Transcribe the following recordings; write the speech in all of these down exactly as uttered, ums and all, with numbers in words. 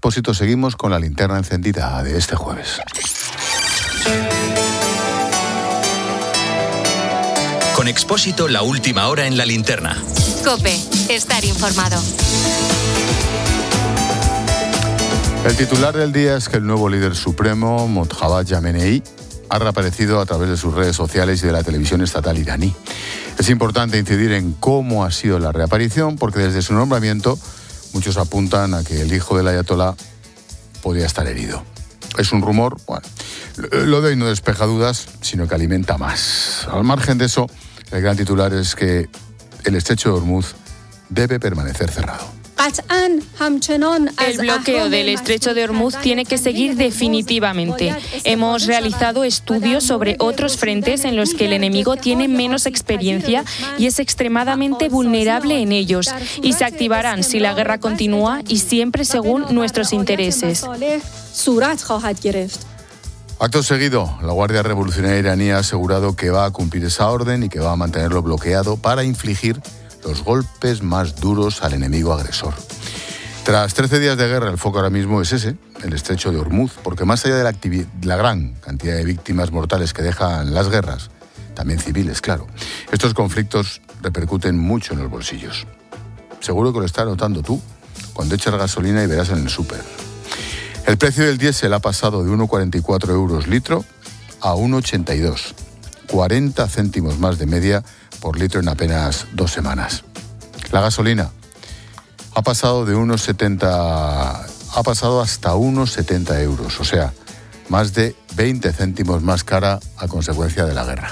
Expósito seguimos con la linterna encendida de este jueves. Con Expósito, la última hora en la linterna. COPE, estar informado. El titular del día es que el nuevo líder supremo, Mojtaba Khamenei, ha reaparecido a través de sus redes sociales y de la televisión estatal iraní. Es importante incidir en cómo ha sido la reaparición, porque desde su nombramiento muchos apuntan a que el hijo del ayatolá podría estar herido. Es un rumor, bueno, lo de hoy no despeja dudas, sino que alimenta más. Al margen de eso, el gran titular es que el estrecho de Hormuz debe permanecer cerrado. El bloqueo del estrecho de Hormuz tiene que seguir definitivamente. Hemos realizado estudios sobre otros frentes en los que el enemigo tiene menos experiencia y es extremadamente vulnerable en ellos, y se activarán si la guerra continúa y siempre según nuestros intereses. Acto seguido, la Guardia Revolucionaria iraní ha asegurado que va a cumplir esa orden y que va a mantenerlo bloqueado para infligir los golpes más duros al enemigo agresor. Tras trece días de guerra, el foco ahora mismo es ese, el estrecho de Hormuz, porque más allá de la, activi- la gran cantidad de víctimas mortales que dejan las guerras, también civiles, claro, estos conflictos repercuten mucho en los bolsillos. Seguro que lo estás notando tú cuando echas gasolina y verás en el súper. El precio del diésel ha pasado de uno coma cuarenta y cuatro euros litro a uno coma ochenta y dos, cuarenta céntimos más de media por litro en apenas dos semanas. La gasolina ha pasado de unos setenta, ha pasado hasta unos setenta euros, o sea, más de veinte céntimos más cara a consecuencia de la guerra.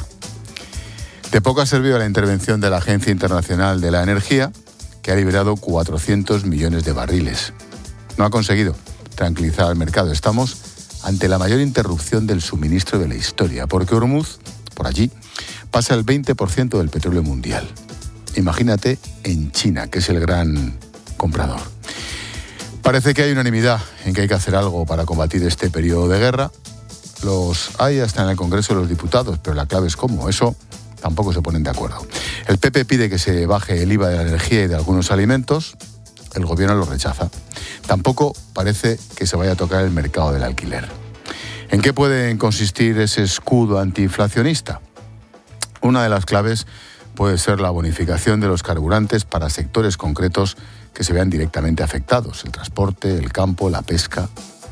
De poco ha servido la intervención de la Agencia Internacional de la Energía, que ha liberado cuatrocientos millones de barriles. No ha conseguido tranquilizar al mercado. Estamos ante la mayor interrupción del suministro de la historia, porque Hormuz, por allí, pasa el veinte por ciento del petróleo mundial. Imagínate en China, que es el gran comprador. Parece que hay unanimidad en que hay que hacer algo para combatir este periodo de guerra. Los hay hasta en el Congreso de los Diputados, pero la clave es cómo. Eso tampoco se ponen de acuerdo. El P P pide que se baje el I V A de la energía y de algunos alimentos. El gobierno lo rechaza. Tampoco parece que se vaya a tocar el mercado del alquiler. ¿En qué puede consistir ese escudo antiinflacionista? Una de las claves puede ser la bonificación de los carburantes para sectores concretos que se vean directamente afectados: el transporte, el campo, la pesca.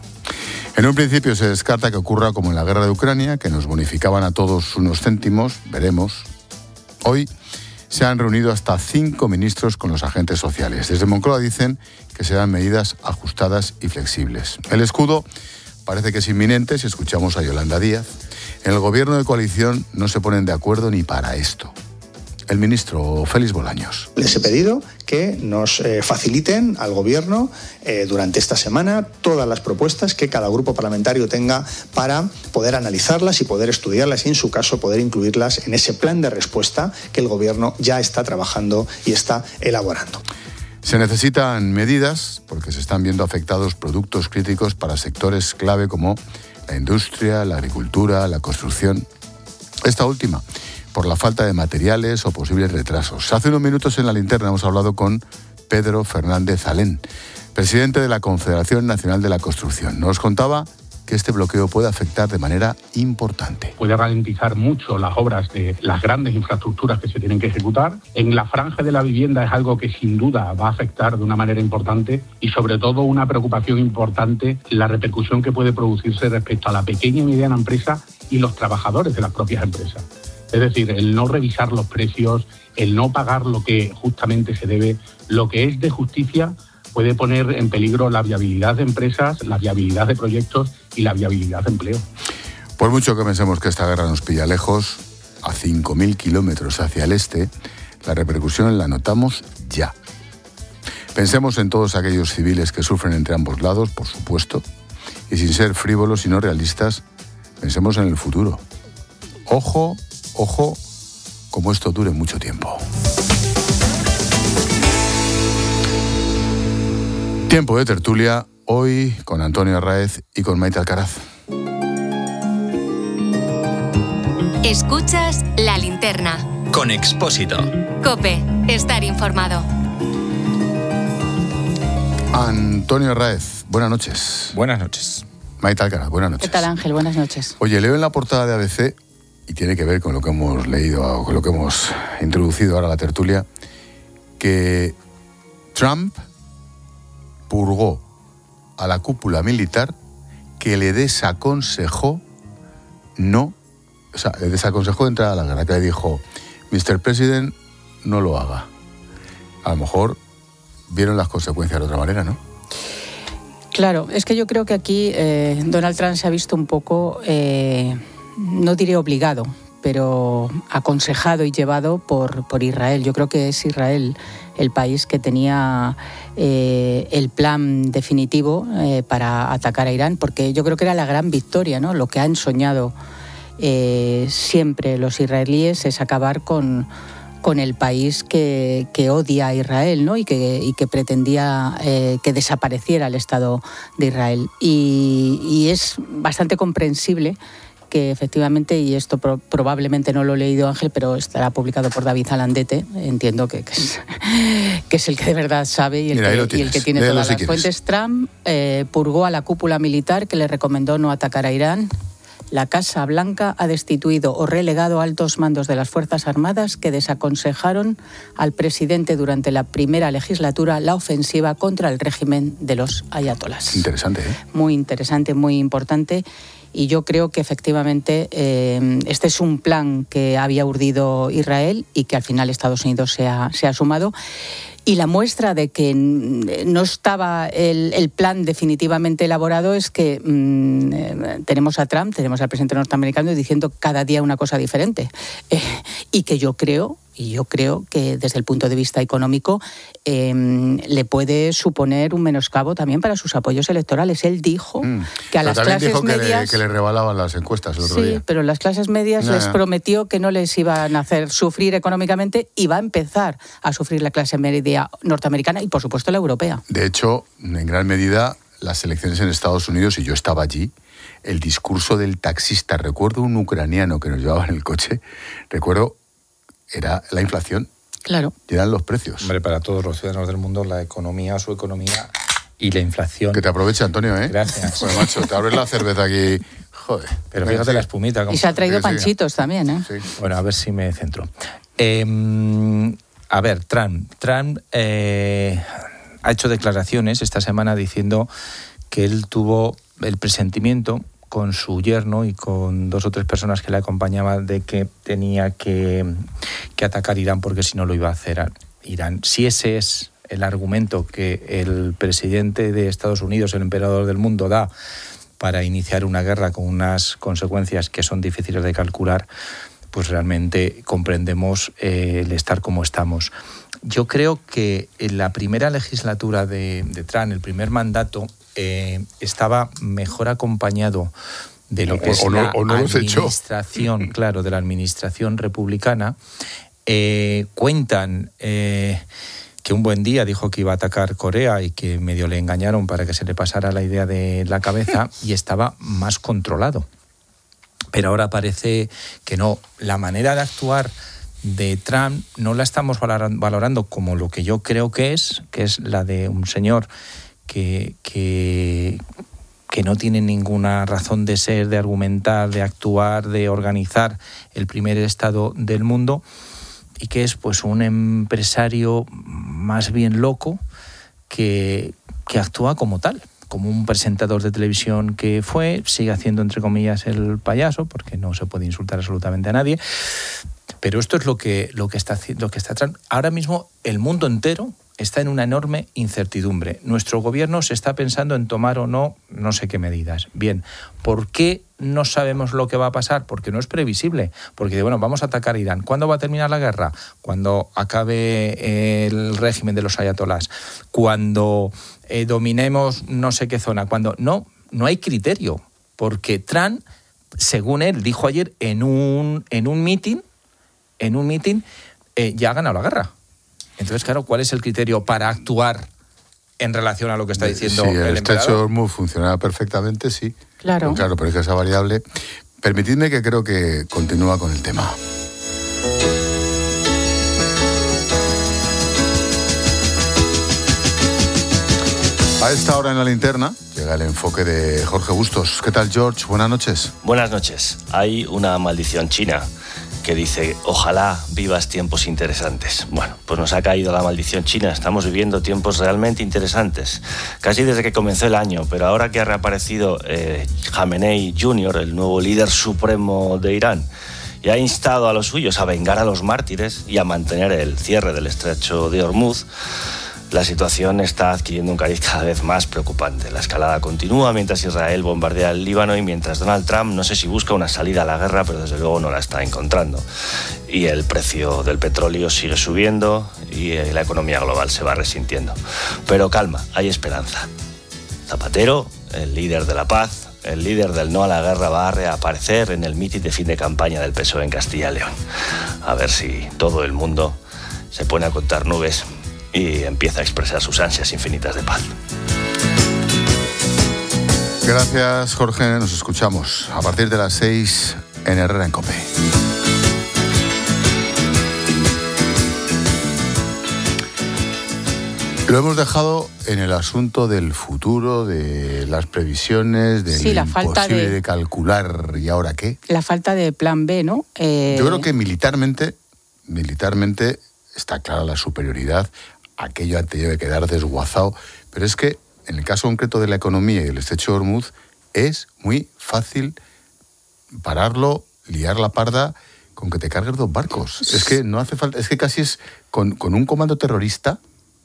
En un principio se descarta que ocurra como en la guerra de Ucrania, que nos bonificaban a todos unos céntimos, veremos. Hoy se han reunido hasta cinco ministros con los agentes sociales. Desde Moncloa dicen que serán medidas ajustadas y flexibles. El escudo parece que es inminente si escuchamos a Yolanda Díaz. En el gobierno de coalición no se ponen de acuerdo ni para esto. El ministro Félix Bolaños. Les he pedido que nos eh, faciliten al Gobierno eh, durante esta semana todas las propuestas que cada grupo parlamentario tenga para poder analizarlas y poder estudiarlas y, en su caso, poder incluirlas en ese plan de respuesta que el Gobierno ya está trabajando y está elaborando. Se necesitan medidas porque se están viendo afectados productos críticos para sectores clave como la industria, la agricultura, la construcción. Esta última, por la falta de materiales o posibles retrasos. Hace unos minutos en la linterna hemos hablado con Pedro Fernández Alén, presidente de la Confederación Nacional de la Construcción. Nos contaba que este bloqueo puede afectar de manera importante. Puede ralentizar mucho las obras de las grandes infraestructuras que se tienen que ejecutar. En la franja de la vivienda es algo que sin duda va a afectar de una manera importante y sobre todo una preocupación importante la repercusión que puede producirse respecto a la pequeña y mediana empresa y los trabajadores de las propias empresas. Es decir, el no revisar los precios, el no pagar lo que justamente se debe, lo que es de justicia, puede poner en peligro la viabilidad de empresas, la viabilidad de proyectos y la viabilidad de empleo. Por mucho que pensemos que esta guerra nos pilla lejos, a cinco mil kilómetros hacia el este, la repercusión la notamos ya. Pensemos en todos aquellos civiles que sufren entre ambos lados, por supuesto, y sin ser frívolos y no realistas, pensemos en el futuro. Ojo, ojo, como esto dure mucho tiempo. Tiempo de tertulia, hoy con Antonio Arraez y con Maite Alcaraz. Escuchas La Linterna. Con Expósito. COPE, estar informado. Antonio Raez, buenas noches. Buenas noches. Maite Alcaraz, buenas noches. ¿Qué tal, Ángel? Buenas noches. Oye, leo en la portada de A B C, y tiene que ver con lo que hemos leído, o con lo que hemos introducido ahora a la tertulia, que Trump purgó a la cúpula militar que le desaconsejó no, o sea, le desaconsejó entrar a la guerra, que le dijo, mister President, no lo haga. A lo mejor vieron las consecuencias de otra manera, ¿no? Claro, es que yo creo que aquí eh, Donald Trump se ha visto un poco, eh, no diré obligado, pero aconsejado y llevado por, por Israel. Yo creo que es Israel el país que tenía eh, el plan definitivo eh, para atacar a Irán, porque yo creo que era la gran victoria, ¿no? Lo que han soñado eh, siempre los israelíes es acabar con, con el país que, que odia a Israel, ¿no? y, que, y que pretendía eh, que desapareciera el Estado de Israel. Y, y es bastante comprensible que efectivamente, y esto pro, probablemente no lo he leído, Ángel, pero estará publicado por David Zalandete, entiendo que, que, es, que es el que de verdad sabe y el, Mira, que, y el que tiene Léelo todas si las quieres. fuentes. Trump eh, purgó a la cúpula militar que le recomendó no atacar a Irán. La Casa Blanca ha destituido o relegado altos mandos de las Fuerzas Armadas que desaconsejaron al presidente durante la primera legislatura la ofensiva contra el régimen de los ayatolás. Interesante, ¿eh? Muy interesante, muy importante. Y yo creo que efectivamente eh, este es un plan que había urdido Israel y que al final Estados Unidos se ha, se ha sumado. Y la muestra de que no estaba el, el plan definitivamente elaborado es que mmm, tenemos a Trump, tenemos al presidente norteamericano diciendo cada día una cosa diferente. Eh, y que yo creo, y yo creo que desde el punto de vista económico eh, le puede suponer un menoscabo también para sus apoyos electorales. Él dijo mm. que a pero las también clases dijo que medias... Le, que le rebalaban las encuestas el otro sí, día. Sí, pero las clases medias no, les no. prometió que no les iban a hacer sufrir económicamente y va a empezar a sufrir la clase media norteamericana y, por supuesto, la europea. De hecho, en gran medida, las elecciones en Estados Unidos, y yo estaba allí, el discurso del taxista, recuerdo un ucraniano que nos llevaba en el coche, recuerdo, era la inflación. Claro. Y eran los precios. Hombre, para todos los ciudadanos del mundo, la economía, su economía y la inflación. Que te aproveche, Antonio, ¿eh? Gracias. Pues, macho, te abres la cerveza aquí. Joder. Pero fíjate sí. la espumita. Y se ha traído sí, sí. panchitos también, ¿eh? Sí. Bueno, a ver si me centro. Eh, a ver, Trump. Trump eh, ha hecho declaraciones esta semana diciendo que él tuvo el presentimiento con su yerno y con dos o tres personas que le acompañaban de que tenía que, que atacar Irán porque si no lo iba a hacer a Irán. Si ese es el argumento que el presidente de Estados Unidos, el emperador del mundo, da para iniciar una guerra con unas consecuencias que son difíciles de calcular, pues realmente comprendemos eh, el estar como estamos. Yo creo que en la primera legislatura de, de Trump, el primer mandato, eh, estaba mejor acompañado de lo que o, es o no, la o no administración, claro, de la administración republicana. Eh, cuentan eh, que un buen día dijo que iba a atacar Corea y que medio le engañaron para que se le pasara la idea de la cabeza y estaba más controlado. Pero ahora parece que no. La manera de actuar de Trump no la estamos valorando como lo que yo creo que es, que es la de un señor que, que, que no tiene ninguna razón de ser, de argumentar, de actuar, de organizar el primer estado del mundo y que es pues un empresario más bien loco que, que actúa como tal, como un presentador de televisión que fue, sigue haciendo entre comillas el payaso, porque no se puede insultar absolutamente a nadie, pero esto es lo que, lo que está lo que está ahora mismo el mundo entero está en una enorme incertidumbre. Nuestro gobierno se está pensando en tomar o no no sé qué medidas. Bien, ¿por qué no sabemos lo que va a pasar? Porque no es previsible. Porque, bueno, vamos a atacar a Irán. ¿Cuándo va a terminar la guerra? Cuando acabe el régimen de los ayatolás. Cuando eh, dominemos no sé qué zona. Cuando no, no hay criterio. Porque Trump, según él dijo ayer en un, en un meeting, en un meeting, eh, ya ha ganado la guerra. Entonces, claro, ¿cuál es el criterio para actuar en relación a lo que está diciendo sí, el, el Estrecho de emperador? Hormuz funcionaba perfectamente, sí. Claro. Pero, claro, pero es que esa variable... Permitidme que creo que continúa con el tema. A esta hora en la linterna llega el enfoque de Jorge Bustos. ¿Qué tal, George? Buenas noches. Buenas noches. Hay una maldición china que dice, ojalá vivas tiempos interesantes. Bueno, pues nos ha caído la maldición china. Estamos viviendo tiempos realmente interesantes, casi desde que comenzó el año, pero ahora que ha reaparecido eh, Jamenei junior, el nuevo líder supremo de Irán, y ha instado a los suyos a vengar a los mártires y a mantener el cierre del estrecho de Hormuz, la situación está adquiriendo un cariz cada vez más preocupante. La escalada continúa mientras Israel bombardea el Líbano y mientras Donald Trump no sé si busca una salida a la guerra, pero desde luego no la está encontrando. Y el precio del petróleo sigue subiendo y la economía global se va resintiendo. Pero calma, hay esperanza. Zapatero, el líder de la paz, el líder del no a la guerra, va a reaparecer en el mitin de fin de campaña del P S O E en Castilla y León. A ver si todo el mundo se pone a contar nubes y empieza a expresar sus ansias infinitas de paz. Gracias, Jorge. Nos escuchamos a partir de las seis en Herrera en COPE. Lo hemos dejado en el asunto del futuro, de las previsiones, del sí, la falta imposible de, de calcular y ahora qué. La falta de plan B, ¿no? Eh... Yo creo que militarmente, militarmente está clara la superioridad. Aquello te debe quedar desguazado, pero es que en el caso concreto de la economía y el estrecho de Hormuz es muy fácil pararlo, liar la parda con que te cargues dos barcos. Es que no hace falta, es que casi es con, con un comando terrorista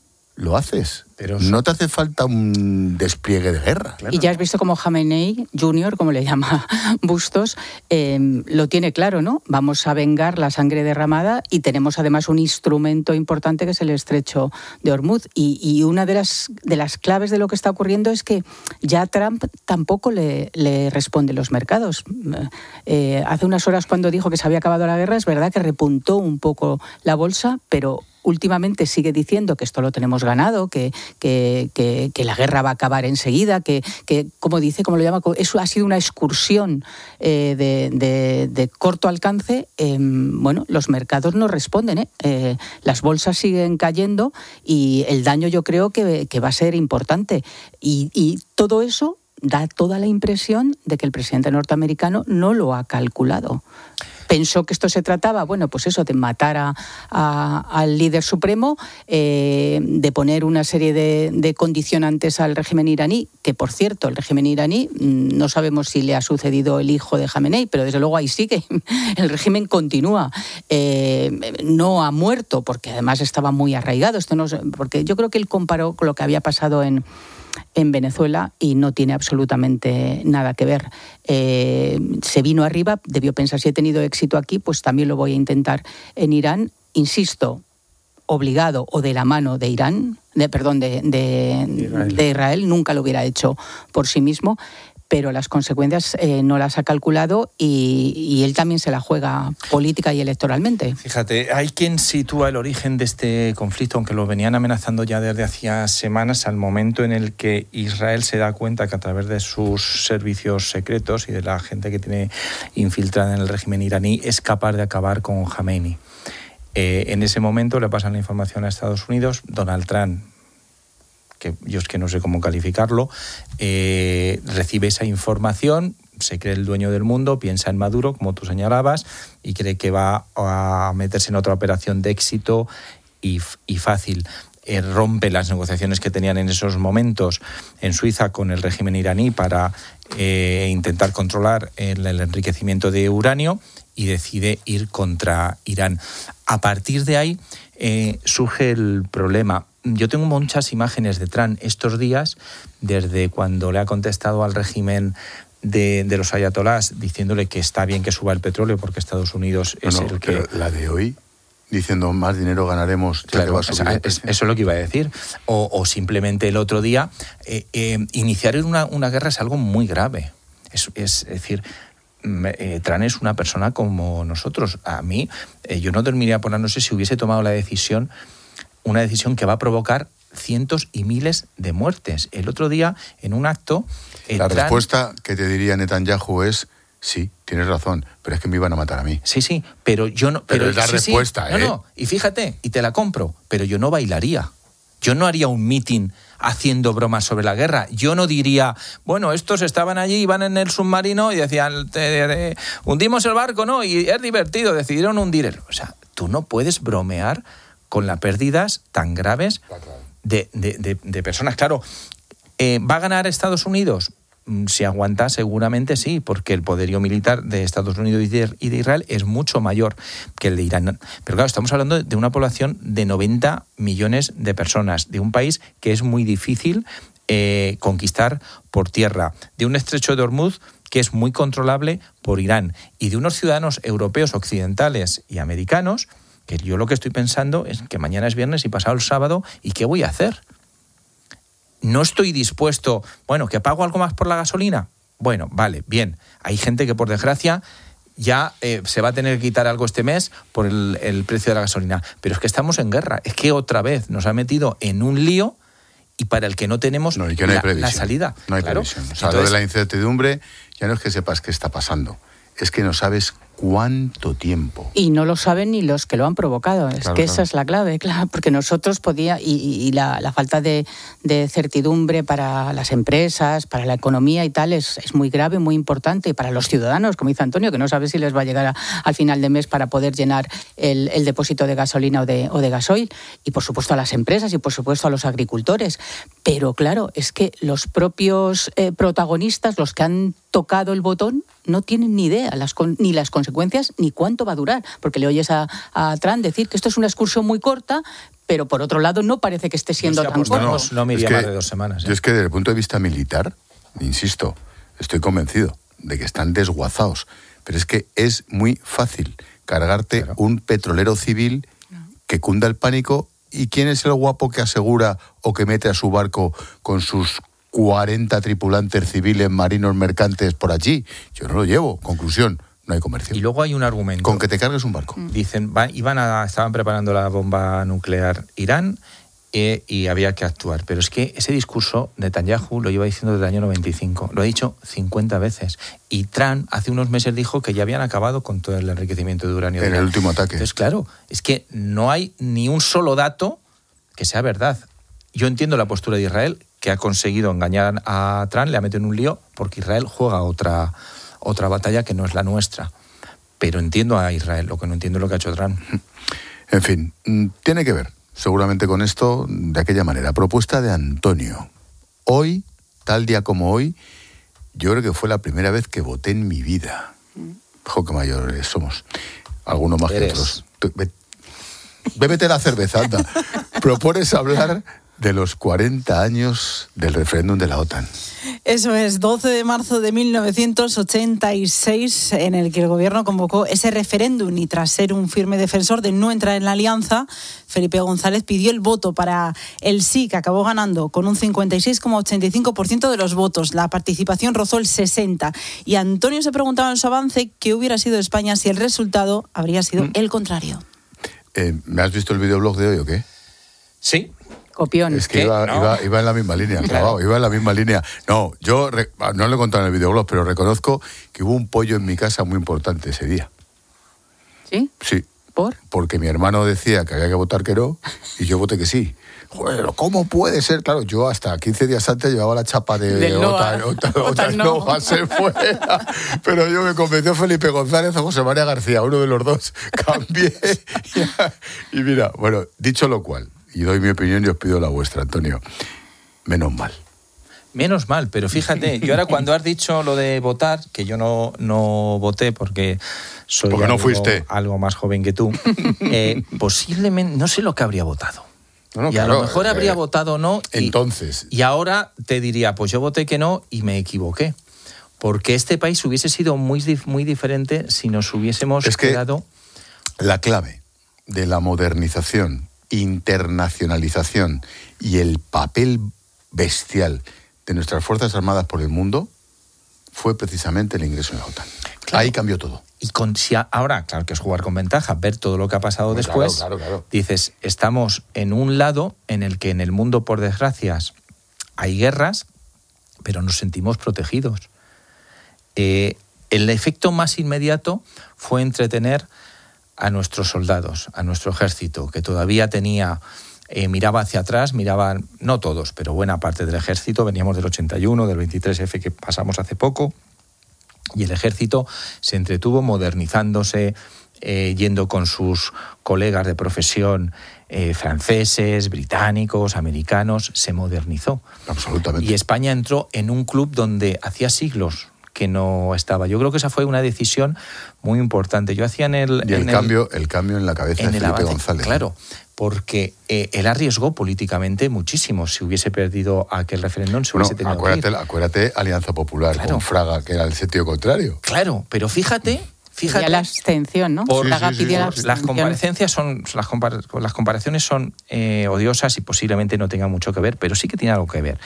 lo haces, pero no te hace falta un despliegue de guerra. Claro. Y ya has visto cómo Jamenei junior, como le llama Bustos, eh, lo tiene claro, ¿no? Vamos a vengar la sangre derramada y tenemos además un instrumento importante que es el estrecho de Hormuz. Y, y una de las, de las claves de lo que está ocurriendo es que ya Trump tampoco le, le responde los mercados. Eh, hace unas horas cuando dijo que se había acabado la guerra, es verdad que repuntó un poco la bolsa, pero últimamente sigue diciendo que esto lo tenemos ganado, que, que, que, que la guerra va a acabar enseguida, que, que como dice, como lo llama, eso ha sido una excursión eh, de, de, de corto alcance. Eh, bueno, los mercados no responden, ¿eh? Eh, las bolsas siguen cayendo y el daño yo creo que, que va a ser importante. Y, y todo eso da toda la impresión de que el presidente norteamericano no lo ha calculado. Pensó que esto se trataba, bueno, pues eso, de matar a, a, al líder supremo, eh, de poner una serie de, de condicionantes al régimen iraní, que por cierto, el régimen iraní, no sabemos si le ha sucedido el hijo de Jamenei, pero desde luego ahí sigue, el régimen continúa. Eh, no ha muerto, porque además estaba muy arraigado, esto no, porque yo creo que él comparó con lo que había pasado en... en Venezuela y no tiene absolutamente nada que ver. Eh, se vino arriba, debió pensar, si he tenido éxito aquí, pues también lo voy a intentar en Irán. Insisto, obligado o de la mano de Irán, de, perdón, de, de, Israel. de Israel, nunca lo hubiera hecho por sí mismo, pero las consecuencias eh, no las ha calculado y, y él también se la juega política y electoralmente. Fíjate, hay quien sitúa el origen de este conflicto, aunque lo venían amenazando ya desde hacía semanas, al momento en el que Israel se da cuenta que a través de sus servicios secretos y de la gente que tiene infiltrada en el régimen iraní es capaz de acabar con Jamenei. Eh, en ese momento le pasan la información a Estados Unidos, Donald Trump, que yo es que no sé cómo calificarlo, eh, recibe esa información, se cree el dueño del mundo, piensa en Maduro, como tú señalabas, y cree que va a meterse en otra operación de éxito y, y fácil. Eh, rompe las negociaciones que tenían en esos momentos en Suiza con el régimen iraní para eh, intentar controlar el, el enriquecimiento de uranio y decide ir contra Irán. A partir de ahí eh, surge el problema. Yo tengo muchas imágenes de Trump estos días, desde cuando le ha contestado al régimen de, de los ayatolás, diciéndole que está bien que suba el petróleo porque Estados Unidos es no, no, el que... La de hoy, diciendo más dinero ganaremos, ya claro, que va a subir el precio. Eso es lo que iba a decir. O, o simplemente el otro día, eh, eh, iniciar una, una guerra es algo muy grave. Es, es, es decir... Eh, Trump es una persona como nosotros. A mí, eh, yo no dormiría por la noche si hubiese tomado la decisión, una decisión que va a provocar cientos y miles de muertes. El otro día, en un acto... Eh, la Trump... respuesta que te diría Netanyahu es, sí, tienes razón, pero es que me iban a matar a mí. Sí, sí, pero yo no... Pero, pero es la sí, respuesta, sí. ¿eh? No, no, y fíjate, y te la compro, pero yo no bailaría. Yo no haría un mitin haciendo bromas sobre la guerra. Yo no diría, bueno, estos estaban allí, iban en el submarino y decían, te, te, te, hundimos el barco, ¿no? Y es divertido, decidieron hundir el... O sea, tú no puedes bromear con las pérdidas tan graves de, de, de, de personas. Claro, eh, ¿va a ganar Estados Unidos? Si aguanta, seguramente sí, porque el poderío militar de Estados Unidos y de, y de Israel es mucho mayor que el de Irán. Pero claro, estamos hablando de una población de noventa millones de personas, de un país que es muy difícil eh, conquistar por tierra, de un estrecho de Hormuz que es muy controlable por Irán, y de unos ciudadanos europeos, occidentales y americanos, que yo lo que estoy pensando es que mañana es viernes y pasado el sábado, ¿y qué voy a hacer? No estoy dispuesto, bueno, ¿que pago algo más por la gasolina? Bueno, vale, bien. Hay gente que, por desgracia, ya eh, se va a tener que quitar algo este mes por el, el precio de la gasolina. Pero es que estamos en guerra. Es que otra vez nos ha metido en un lío y para el que no tenemos no, y que no la, hay previsión. la salida. No hay claro. previsión. O sea, Entonces, lo de la incertidumbre ya no es que sepas qué está pasando, es que no sabes cuánto tiempo. Y no lo saben ni los que lo han provocado. Es claro, que claro. esa es la clave, claro, porque nosotros podía y, y la, la falta de, de certidumbre para las empresas, para la economía y tal es, es muy grave, muy importante, y para los ciudadanos, como dice Antonio, que no sabe si les va a llegar a, al final de mes para poder llenar el, el depósito de gasolina o de, o de gasoil, y por supuesto a las empresas y por supuesto a los agricultores. Pero claro, es que los propios eh, protagonistas, los que han tocado el botón, no tienen ni idea las con, ni las consecuencias ni cuánto va a durar, porque le oyes a, a Trump decir que esto es una excursión muy corta, pero por otro lado no parece que esté siendo tan corto. No, no me iría es que, más de dos semanas. ¿eh? Yo es que desde el punto de vista militar, insisto, estoy convencido de que están desguazados, pero es que es muy fácil cargarte claro. un petrolero civil que cunda el pánico. ¿Y quién es el guapo que asegura o que mete a su barco con sus cuarenta tripulantes civiles, marinos, mercantes por allí? Yo no lo llevo. Conclusión, no hay comercio. Y luego hay un argumento. Con que te cargues un barco. Dicen, va, iban a, estaban preparando la bomba nuclear Irán eh, y había que actuar. Pero es que ese discurso Netanyahu lo lleva diciendo desde el año noventa y cinco. Lo ha dicho cincuenta veces. Y Trump hace unos meses dijo que ya habían acabado con todo el enriquecimiento de uranio. En el último ataque. Entonces, claro, es que no hay ni un solo dato que sea verdad. Yo entiendo la postura de Israel, que ha conseguido engañar a Trump, le ha metido en un lío, porque Israel juega otra, otra batalla que no es la nuestra. Pero entiendo a Israel, lo que no entiendo es lo que ha hecho Trump. En fin, tiene que ver seguramente con esto de aquella manera. Propuesta de Antonio. Hoy, tal día como hoy, yo creo que fue la primera vez que voté en mi vida. Jo, qué mayores somos. Algunos más Eres. que otros. Bébete la cerveza, anda. Propones hablar de los cuarenta años del referéndum de la OTAN. Eso es, doce de marzo de mil novecientos ochenta y seis, en el que el gobierno convocó ese referéndum, y tras ser un firme defensor de no entrar en la alianza, Felipe González pidió el voto para el sí, que acabó ganando con un cincuenta y seis coma ochenta y cinco por ciento de los votos. La participación rozó el sesenta por ciento. Y Antonio se preguntaba en su avance qué hubiera sido España si el resultado habría sido mm. el contrario. Eh, ¿Me has visto el videoblog de hoy o qué? Sí. Copión. Es que iba, no. iba, iba en la misma línea, claro. clavado, iba en la misma línea. No, yo re, no lo he contado en el videoblog, pero reconozco que hubo un pollo en mi casa muy importante ese día. ¿Sí? Sí. ¿Por? Porque mi hermano decía que había que votar que no y yo voté que sí. Joder, ¿cómo puede ser? Claro, yo hasta quince días antes llevaba la chapa de, de OTAN, OTAN, OTAN, OTAN no va a ser fuera. Pero yo me convenció Felipe González o José María García, uno de los dos, cambié. Y mira, bueno, dicho lo cual, y doy mi opinión y os pido la vuestra, Antonio, menos mal. Menos mal, pero fíjate, yo ahora cuando has dicho lo de votar, que yo no, no voté porque soy porque algo, no fuiste. algo más joven que tú, eh, posiblemente, no sé lo que habría votado. No, no, y a claro, lo mejor eh, habría votado no. Y, entonces. Y ahora te diría, pues yo voté que no y me equivoqué. Porque este país hubiese sido muy, muy diferente si nos hubiésemos es que quedado... La clave de la modernización, internacionalización y el papel bestial de nuestras Fuerzas Armadas por el mundo fue precisamente el ingreso en la OTAN. Claro. Ahí cambió todo. Y con, si ahora, claro que es jugar con ventaja, ver todo lo que ha pasado pues después, claro, claro, claro. dices, estamos en un lado en el que en el mundo, por desgracias, hay guerras, pero nos sentimos protegidos. Eh, el efecto más inmediato fue entretener a nuestros soldados, a nuestro ejército, que todavía tenía eh, miraba hacia atrás, miraban, no todos, pero buena parte del ejército, veníamos del ochenta y uno, del veintitrés efe que pasamos hace poco, y el ejército se entretuvo modernizándose, eh, yendo con sus colegas de profesión eh, franceses, británicos, americanos, se modernizó. Absolutamente. Y España entró en un club donde hacía siglos que no estaba. Yo creo que esa fue una decisión muy importante. Yo hacía en el... Y el, en cambio, el, el cambio en la cabeza en de el Felipe avance, González. Claro, porque eh, él arriesgó políticamente muchísimo. Si hubiese perdido aquel referéndum, se bueno, hubiese tenido acuérdate, que ir. Acuérdate, Alianza Popular, claro, con Fraga, que era el sentido contrario. Claro, pero fíjate... Fíjate, pidió la abstención, ¿no? Por, Fraga sí, sí, sí, pidió la abstención. Las comparecencias son, las, compar, las comparaciones son eh, odiosas y posiblemente no tengan mucho que ver, pero sí que tiene algo que ver.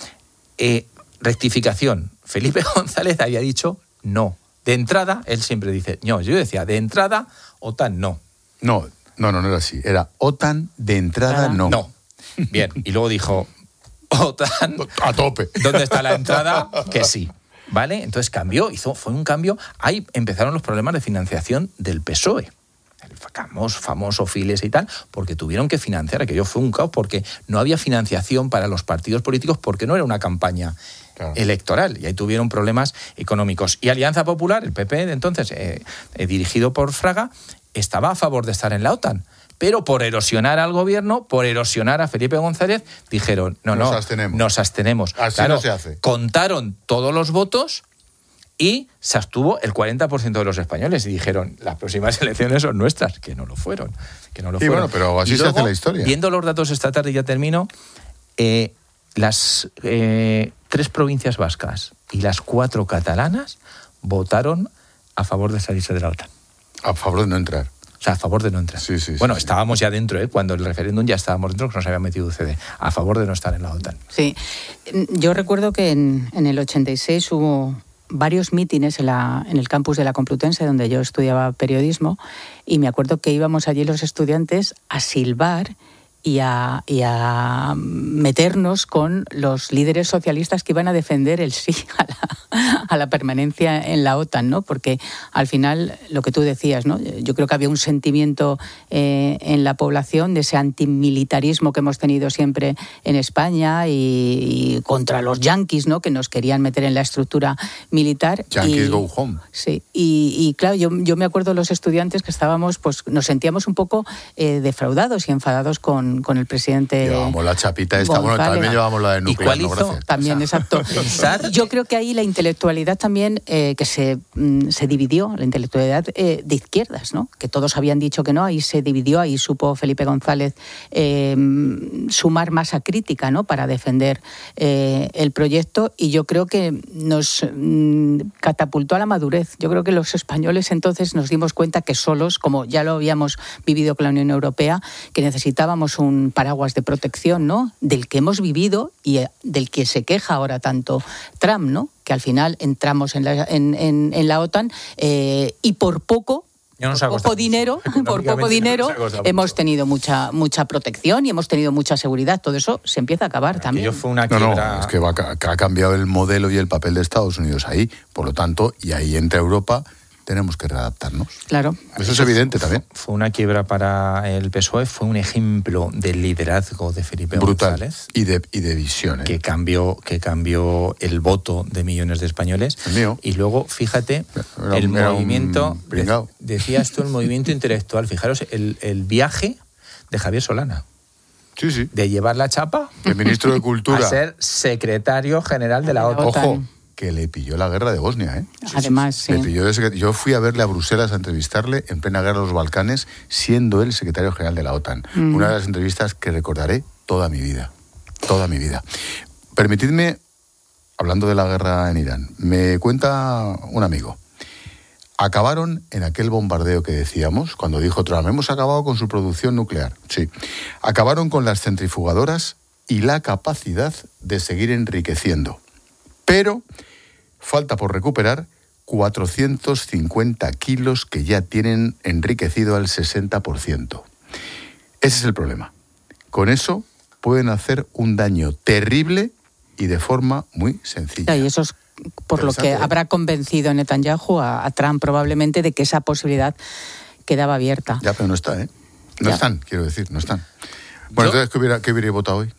Eh, rectificación. Felipe González había dicho no. De entrada, él siempre dice, no, yo decía, de entrada, OTAN no. No, no, no, no era así. Era OTAN de entrada, no. No. Bien, y luego dijo, OTAN... A tope. ¿Dónde está la entrada? Que sí. ¿Vale? Entonces cambió, hizo, fue un cambio. Ahí empezaron los problemas de financiación del P S O E. El famoso, famoso Files y tal, porque tuvieron que financiar. Aquello fue un caos porque no había financiación para los partidos políticos porque no era una campaña claro. electoral. Y ahí tuvieron problemas económicos. Y Alianza Popular, el P P de entonces, eh, eh, dirigido por Fraga, estaba a favor de estar en la OTAN. Pero por erosionar al gobierno, por erosionar a Felipe González, dijeron, no, nos no, abstenemos. nos abstenemos. Así claro, no se hace. Contaron todos los votos y se abstuvo el cuarenta por ciento de los españoles y dijeron, las próximas elecciones son nuestras, que no lo fueron. Que no lo y fueron. bueno, pero así y luego, se hace la historia. Viendo los datos esta tarde, ya termino, eh, las eh, tres provincias vascas y las cuatro catalanas votaron a favor de salirse de la OTAN. A favor de no entrar. O sea, a favor de no entrar. Sí, sí, bueno, sí, estábamos sí. ya dentro, ¿eh? Cuando el referéndum ya estábamos dentro, que nos había metido U C D, a favor de no estar en la OTAN. Sí, yo recuerdo que en, en el ochenta y seis hubo varios mítines en, la, en el campus de la Complutense, donde yo estudiaba periodismo, y me acuerdo que íbamos allí los estudiantes a silbar y a, y a meternos con los líderes socialistas que iban a defender el sí a la, a la permanencia en la OTAN, ¿no? Porque al final, lo que tú decías, ¿no? Yo creo que había un sentimiento eh, en la población de ese antimilitarismo que hemos tenido siempre en España y, y contra los yanquis, ¿no? Que nos querían meter en la estructura militar. Yanquis y, go home. Sí, y, y claro, yo, yo me acuerdo de los estudiantes que estábamos, pues nos sentíamos un poco eh, defraudados y enfadados con con el presidente. Llevábamos la chapita esta, González. Bueno, también llevamos la de nuclear. ¿Y cuál no, hizo? gracias. También, O sea, exacto. pensar- Yo creo que ahí la intelectualidad también, eh, que se, mm, se dividió, la intelectualidad eh, de izquierdas, ¿no? Que todos habían dicho que no, ahí se dividió, ahí supo Felipe González eh, sumar masa crítica, ¿no? Para defender eh, el proyecto, y yo creo que nos mm, catapultó a la madurez. Yo creo que los españoles entonces nos dimos cuenta que solos, como ya lo habíamos vivido con la Unión Europea, que necesitábamos un paraguas de protección, ¿no? Del que hemos vivido y del que se queja ahora tanto Trump, ¿no? Que al final entramos en la, en, en, en la OTAN eh, y por poco, Yo no por poco dinero, por poco dinero, hemos tenido mucha mucha protección y hemos tenido mucha seguridad. Todo eso se empieza a acabar también. Aquello fue una No, quiebra. no, es que, va, que ha cambiado el modelo y el papel de Estados Unidos ahí. Por lo tanto, y ahí entra Europa, tenemos que readaptarnos. Claro. Eso es evidente también. Fue una quiebra para el P S O E, fue un ejemplo del liderazgo de Felipe Brutal. González. Y de, y de visión. ¿eh? Que cambió, que cambió el voto de millones de españoles. El mío. Y luego, fíjate, Era- el era un movimiento, pringao. de- decías tú, el movimiento intelectual. Fijaros, el, el viaje de Javier Solana, Sí, sí. de llevar la chapa El ministro de a Cultura. ser secretario general de la De la OTAN. OTAN. Ojo, que le pilló la guerra de Bosnia, ¿eh? Además, sí. Le pilló de secret- Yo fui a verle a Bruselas a entrevistarle en plena guerra de los Balcanes, siendo él secretario general de la OTAN. Mm. Una de las entrevistas que recordaré toda mi vida. Toda mi vida. Permitidme, hablando de la guerra en Irán, me cuenta un amigo. Acabaron en aquel bombardeo que decíamos, cuando dijo Trump, hemos acabado con su producción nuclear. Sí. Acabaron con las centrifugadoras y la capacidad de seguir enriqueciendo. Pero falta por recuperar cuatrocientos cincuenta kilos que ya tienen enriquecido al sesenta por ciento. Ese es el problema. Con eso pueden hacer un daño terrible y de forma muy sencilla. Y eso es por lo que Interesante, ¿eh? habrá convencido Netanyahu a, a Trump probablemente de que esa posibilidad quedaba abierta. Ya, pero no está, ¿eh? No Ya. están, quiero decir, no están. Bueno, Yo- entonces, ¿qué hubiera, qué hubiera votado hoy?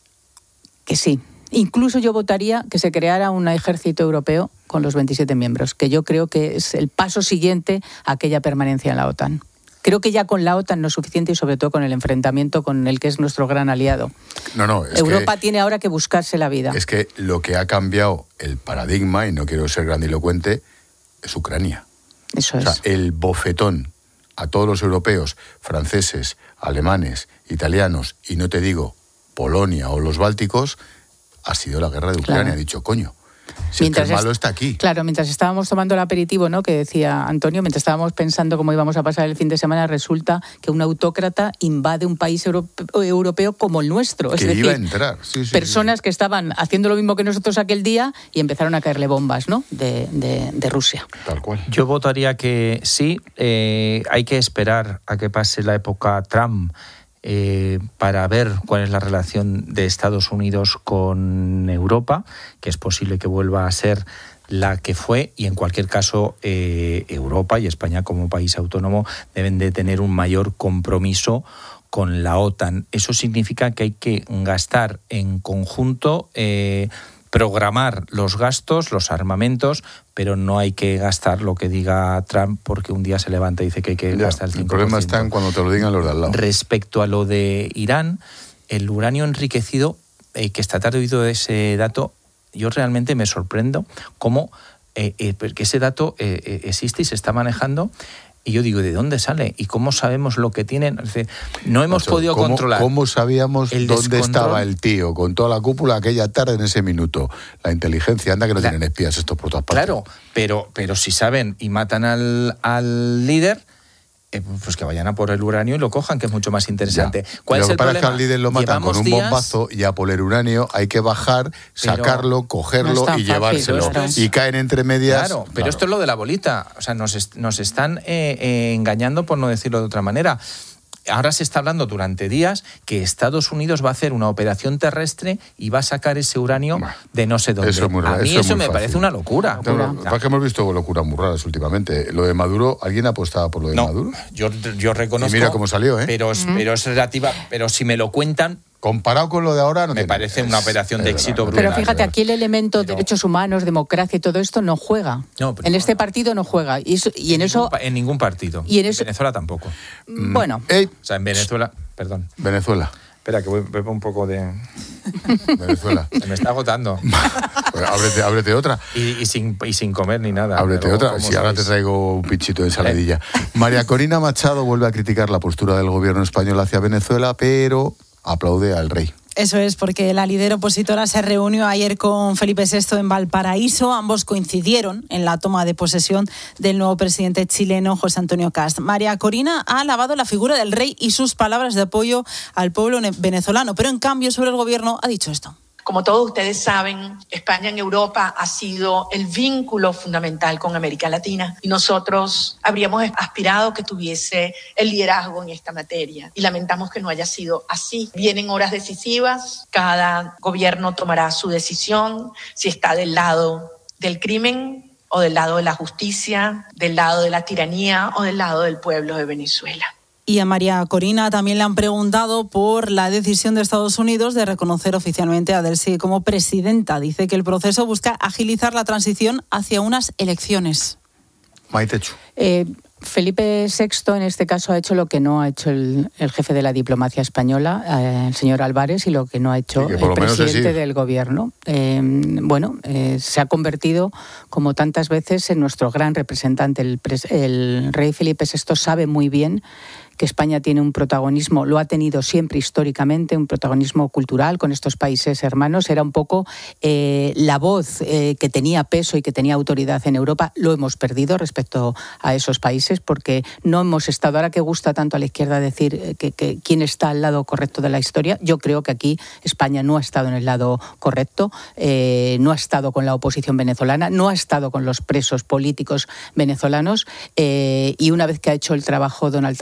Que sí. Incluso yo votaría que se creara un ejército europeo con los veintisiete miembros, que yo creo que es el paso siguiente a aquella permanencia en la OTAN. Creo que ya con la OTAN no es suficiente y sobre todo con el enfrentamiento con el que es nuestro gran aliado. No, no, es Europa que, tiene ahora que buscarse la vida. es que lo que ha cambiado el paradigma, y no quiero ser grandilocuente, es Ucrania. Eso O es. sea, el bofetón a todos los europeos, franceses, alemanes, italianos, y no te digo Polonia o los bálticos, ha sido la guerra de Ucrania. Claro. Ha dicho, coño, si es que el est- malo está aquí. Claro, mientras estábamos tomando el aperitivo, ¿no?, que decía Antonio, mientras estábamos pensando cómo íbamos a pasar el fin de semana, resulta que un autócrata invade un país europe- europeo como el nuestro. Es Que decir, iba a entrar. Sí, sí, personas sí. que estaban haciendo lo mismo que nosotros aquel día y empezaron a caerle bombas, ¿no?, de, de- de Rusia. Tal cual. Yo votaría que sí. Eh, hay que esperar a que pase la época Trump eh, para ver cuál es la relación de Estados Unidos con Europa, que es posible que vuelva a ser la que fue, y en cualquier caso eh, Europa y España como país autónomo deben de tener un mayor compromiso con la OTAN. Eso significa que hay que gastar en conjunto, eh, programar los gastos, los armamentos, pero no hay que gastar lo que diga Trump porque un día se levanta y dice que hay que Ya, gastar el el cinco por ciento. problema está en cuando te lo digan los de al lado. Respecto a lo de Irán, el uranio enriquecido, eh, que esta tarde he oído ese dato, yo realmente me sorprendo cómo eh, eh, que ese dato eh, eh, existe y se está manejando. Y yo digo, ¿de dónde sale? ¿Y cómo sabemos lo que tienen? Es decir, no hemos Macho, podido ¿cómo, controlar. ¿Cómo sabíamos el dónde descontrol? estaba el tío con toda la cúpula aquella tarde en ese minuto? La inteligencia, anda que no La- tienen espías estos por todas partes. Claro, pero, pero si saben y matan al, al líder, eh, pues que vayan a por el uranio y lo cojan, que es mucho más interesante. Ya. ¿Cuál Lo es que el pasa es que problema? al líder lo matan Llevamos con un días- bombazo y a por el uranio hay que bajar, sacarlo, no cogerlo es tan y fácil, llevárselo. claro. Y caen entre medias. Claro, pero Claro. esto es lo de la bolita. O sea, nos, est- nos están eh, eh, engañando, por no decirlo de otra manera. Ahora se está hablando durante días que Estados Unidos va a hacer una operación terrestre y va a sacar ese uranio Bah, de no sé dónde. eso es muy a ra- mí eso eso, es muy me fácil. parece una locura. No, no, lo que pasa es que hemos visto locuras muy raras últimamente. Lo de Maduro, ¿alguien apostaba por lo de No, Maduro? yo, yo reconozco. Y mira cómo salió, ¿eh? Pero, es- pero es relativa. Pero si me lo cuentan, Comparado con lo de ahora, no me tiene- parece una es- operación es de verdad, éxito no brutal. Pero tiene fíjate, nada que aquí el elemento Pero- derechos humanos, democracia y todo esto no juega. No, pero en no, este no. partido no juega. Y, eso- y en ningún eso, pa- en ningún partido. y en eso- Venezuela tampoco. bueno, ver. ¡Ey! O sea, en Venezuela, perdón. Venezuela. Espera, que voy bebo un poco de. Venezuela. Se me está agotando. Pues ábrete, ábrete otra. Y, y sin, y sin comer ni nada. Ábrete pero otra. como Si ahora te sabéis. traigo un pinchito de ensaladilla. María Corina Machado vuelve a criticar la postura del gobierno español hacia Venezuela, pero aplaude al rey. Eso es, porque la líder opositora se reunió ayer con Felipe sexto en Valparaíso. Ambos coincidieron en la toma de posesión del nuevo presidente chileno, José Antonio Kast. María Corina ha alabado la figura del rey y sus palabras de apoyo al pueblo venezolano, pero en cambio sobre el gobierno ha dicho esto. Como todos ustedes saben, España en Europa ha sido el vínculo fundamental con América Latina y nosotros habríamos aspirado que tuviese el liderazgo en esta materia y lamentamos que no haya sido así. Vienen horas decisivas, cada gobierno tomará su decisión, si está del lado del crimen o del lado de la justicia, del lado de la tiranía o del lado del pueblo de Venezuela. Y a María Corina también le han preguntado por la decisión de Estados Unidos de reconocer oficialmente a Delcy como presidenta. Dice que el proceso busca agilizar la transición hacia unas elecciones. Maitechu. eh, Felipe sexto en este caso ha hecho lo que no ha hecho el, el jefe de la diplomacia española, eh, el señor Álvarez, y lo que no ha hecho Sí, que por el lo menos presidente así. del gobierno. Eh, bueno, eh, se ha convertido, como tantas veces, en nuestro gran representante. El, pres- el rey Felipe sexto sabe muy bien que España tiene un protagonismo, lo ha tenido siempre históricamente, un protagonismo cultural con estos países hermanos. Era un poco eh, la voz eh, que tenía peso y que tenía autoridad en Europa. Lo hemos perdido respecto a esos países porque no hemos estado, ahora que gusta tanto a la izquierda decir eh, que, que quién está al lado correcto de la historia, yo creo que aquí España no ha estado en el lado correcto, eh, no ha estado con la oposición venezolana, no ha estado con los presos políticos venezolanos eh, y una vez que ha hecho el trabajo Donald Trump de sacar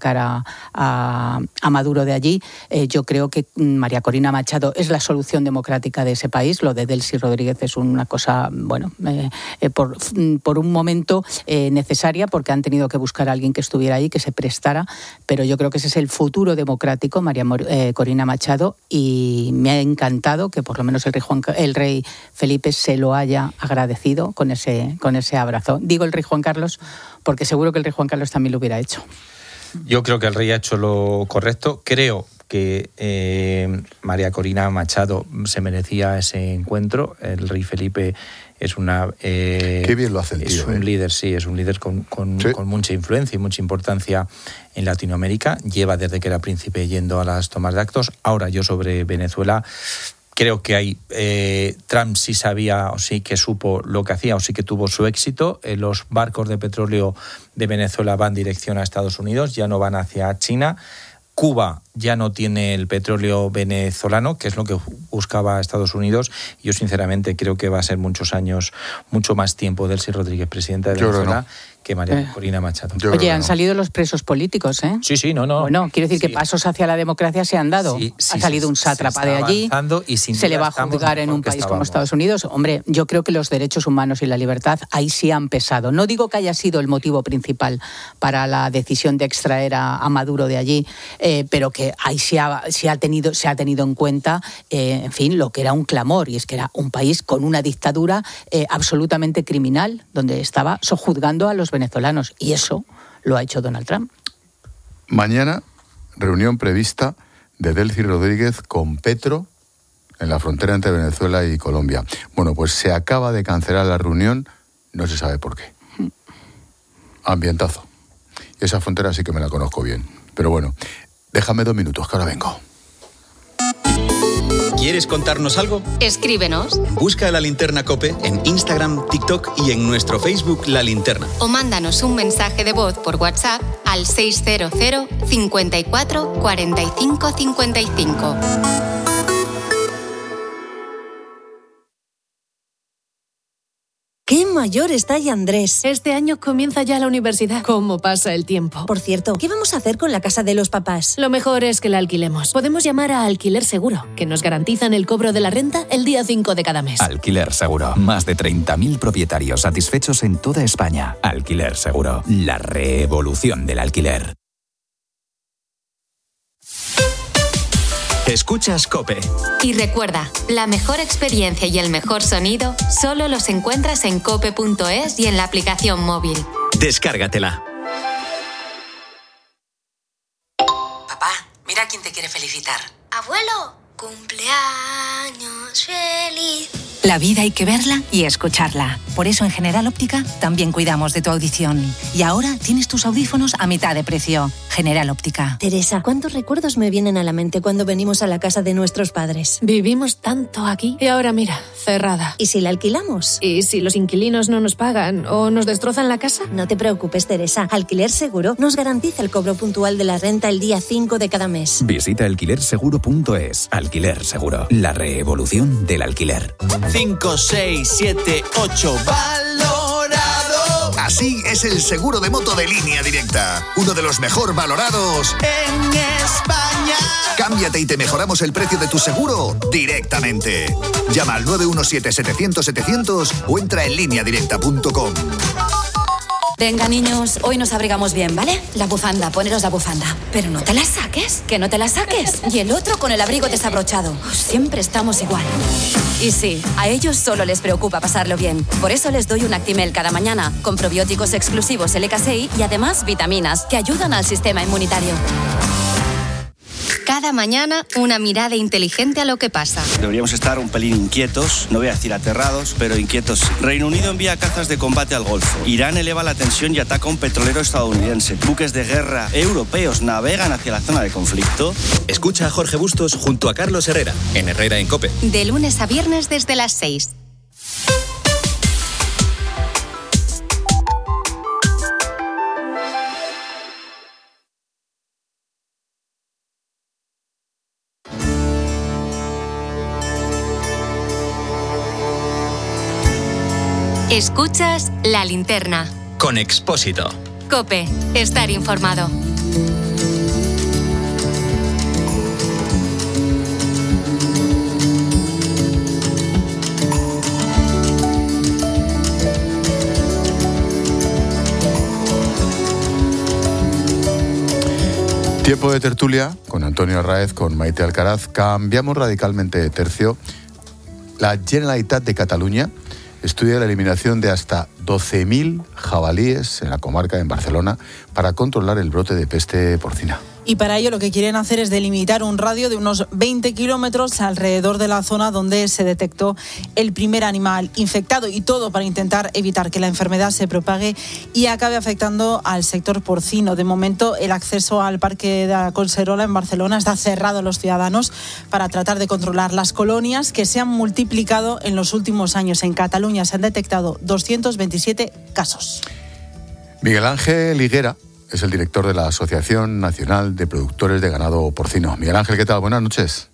sacar a, a, a Maduro de allí. Eh, yo creo que María Corina Machado es la solución democrática de ese país. Lo de Delcy Rodríguez es una cosa, bueno, eh, eh, por, por un momento eh, necesaria, porque han tenido que buscar a alguien que estuviera ahí, que se prestara, pero yo creo que ese es el futuro democrático, María eh, Corina Machado, y me ha encantado que por lo menos el rey, Juan, el rey Felipe se lo haya agradecido con ese, con ese abrazo. Digo el rey Juan Carlos porque seguro que el rey Juan Carlos también lo hubiera hecho. Yo creo que el rey ha hecho lo correcto. Creo que eh, María Corina Machado se merecía ese encuentro. El rey Felipe es una eh, Qué bien lo hace el tío, es un ¿eh? líder, sí, es un líder con, con, ¿Sí? con mucha influencia y mucha importancia en Latinoamérica. Lleva desde que era príncipe yendo a las tomas de actos. Ahora yo sobre Venezuela creo que hay eh, Trump sí sabía o sí que supo lo que hacía o sí que tuvo su éxito. Eh, los barcos de petróleo de Venezuela van dirección a Estados Unidos, ya no van hacia China. Cuba ya no tiene el petróleo venezolano, que es lo que buscaba Estados Unidos. Yo sinceramente creo que va a ser muchos años, mucho más tiempo Delcy Rodríguez, presidenta de Venezuela, que María eh. Corina Machado. Yo Oye, han no. salido los presos políticos, ¿eh? Sí, sí, no, no. Bueno, quiero decir sí. que pasos hacia la democracia se han dado. Sí, sí, ha salido un sátrapa de allí, y sin se le va a juzgar en un país como Estados Unidos. Hombre, yo creo que los derechos humanos y la libertad ahí sí han pesado. No digo que haya sido el motivo principal para la decisión de extraer a, a Maduro de allí, eh, pero que ahí sí ha, sí ha tenido, se ha tenido en cuenta, eh, en fin, lo que era un clamor, y es que era un país con una dictadura eh, absolutamente criminal, donde estaba sojuzgando a los venezolanos. Y eso lo ha hecho Donald Trump. Mañana, reunión prevista de Delcy Rodríguez con Petro en la frontera entre Venezuela y Colombia. Bueno, pues se acaba de cancelar la reunión, no se sabe por qué. Ambientazo. Y esa frontera sí que me la conozco bien. Pero bueno, déjame dos minutos, que ahora vengo. ¿Quieres contarnos algo? Escríbenos. Busca La Linterna COPE en Instagram, TikTok y en nuestro Facebook La Linterna. O mándanos un mensaje de voz por WhatsApp al seis cero cero, cinco cuatro, cuatro cinco cinco cinco. ¡Qué mayor está ya Andrés! Este año comienza ya la universidad. ¿Cómo pasa el tiempo? Por cierto, ¿qué vamos a hacer con la casa de los papás? Lo mejor es que la alquilemos. Podemos llamar a Alquiler Seguro, que nos garantizan el cobro de la renta el día cinco de cada mes. Alquiler Seguro. Más de treinta mil propietarios satisfechos en toda España. Alquiler Seguro. La revolución del alquiler. Escuchas COPE. Y recuerda, la mejor experiencia y el mejor sonido solo los encuentras en cope punto es y en la aplicación móvil. Descárgatela. Papá, mira quién te quiere felicitar. Abuelo, cumpleaños feliz. La vida hay que verla y escucharla. Por eso en General Óptica también cuidamos de tu audición. Y ahora tienes tus audífonos a mitad de precio. General Óptica. Teresa, ¿cuántos recuerdos me vienen a la mente cuando venimos a la casa de nuestros padres? Vivimos tanto aquí y ahora mira, cerrada. ¿Y si la alquilamos? ¿Y si los inquilinos no nos pagan o nos destrozan la casa? No te preocupes, Teresa. Alquiler Seguro nos garantiza el cobro puntual de la renta el día cinco de cada mes. Visita alquiler seguro punto es. Alquiler Seguro. La revolución del alquiler. cinco, seis, siete, ocho, valorado. Así es el seguro de moto de Línea Directa. Uno de los mejor valorados en España. Cámbiate y te mejoramos el precio de tu seguro directamente. Llama al nueve uno siete, setecientos, setecientos o entra en línea directa punto com. Venga, niños, hoy nos abrigamos bien, ¿vale? La bufanda, poneros la bufanda. Pero no te la saques, que no te la saques. Y el otro con el abrigo desabrochado. Siempre estamos igual. Y sí, a ellos solo les preocupa pasarlo bien. Por eso les doy un Actimel cada mañana, con probióticos exclusivos L K C I y además vitaminas que ayudan al sistema inmunitario. Cada mañana, una mirada inteligente a lo que pasa. Deberíamos estar un pelín inquietos, no voy a decir aterrados, pero inquietos. Reino Unido envía cazas de combate al Golfo. Irán eleva la tensión y ataca a un petrolero estadounidense. Buques de guerra europeos navegan hacia la zona de conflicto. Escucha a Jorge Bustos junto a Carlos Herrera, en Herrera en COPE. De lunes a viernes desde las seis. Escuchas La Linterna. Con Expósito. COPE. Estar informado. Tiempo de tertulia con Antonio Arráez, con Maite Alcaraz. Cambiamos radicalmente de tercio. La Generalitat de Cataluña estudia la eliminación de hasta doce mil jabalíes en la comarca, en Barcelona, para controlar el brote de peste porcina. Y para ello lo que quieren hacer es delimitar un radio de unos veinte kilómetros alrededor de la zona donde se detectó el primer animal infectado, y todo para intentar evitar que la enfermedad se propague y acabe afectando al sector porcino. De momento, el acceso al Parque de la Collserola en Barcelona está cerrado a los ciudadanos para tratar de controlar las colonias que se han multiplicado en los últimos años. En Cataluña se han detectado doscientos veintisiete casos. Miguel Ángel Higuera es el director de la Asociación Nacional de Productores de Ganado Porcino. Miguel Ángel, ¿qué tal? Buenas noches.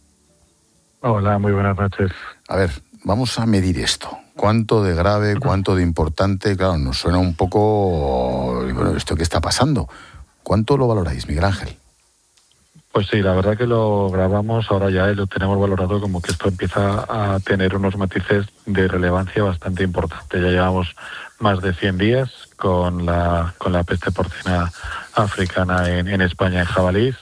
Hola, muy buenas noches. A ver, vamos a medir esto. ¿Cuánto de grave, cuánto de importante? Claro, nos suena un poco, bueno, ¿esto qué está pasando? ¿Cuánto lo valoráis, Miguel Ángel? Pues sí, la verdad que lo grabamos ahora ya y lo tenemos valorado como que esto empieza a tener unos matices de relevancia bastante importante. Ya llevamos más de cien días con la con la peste porcina africana en, en España, en jabalíes,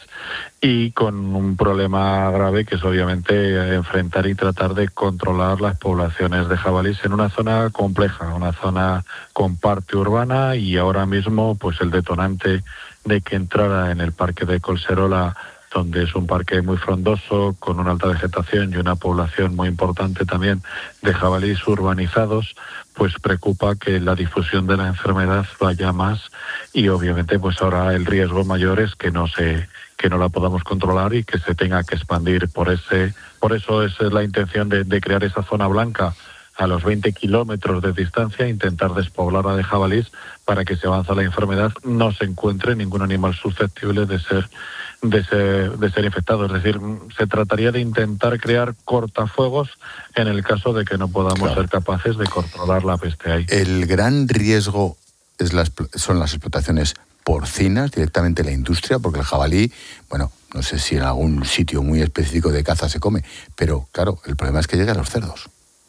y con un problema grave que es obviamente enfrentar y tratar de controlar las poblaciones de jabalíes en una zona compleja, una zona con parte urbana, y ahora mismo pues el detonante de que entrara en el Parque de Collserola, donde es un parque muy frondoso, con una alta vegetación y una población muy importante también de jabalíes urbanizados, pues preocupa que la difusión de la enfermedad vaya más, y obviamente pues ahora el riesgo mayor es que no se que no la podamos controlar y que se tenga que expandir. Por ese por eso es la intención de, de crear esa zona blanca a los veinte kilómetros de distancia, intentar despoblarla de jabalíes para que si avanza la enfermedad no se encuentre ningún animal susceptible de ser de ser, de ser infectado. Es decir, se trataría de intentar crear cortafuegos en el caso de que no podamos claro. ser capaces de controlar la peste ahí. El gran riesgo es la, son las explotaciones porcinas, directamente la industria, porque el jabalí, bueno, no sé si en algún sitio muy específico de caza se come, pero claro, el problema es que llega a los cerdos.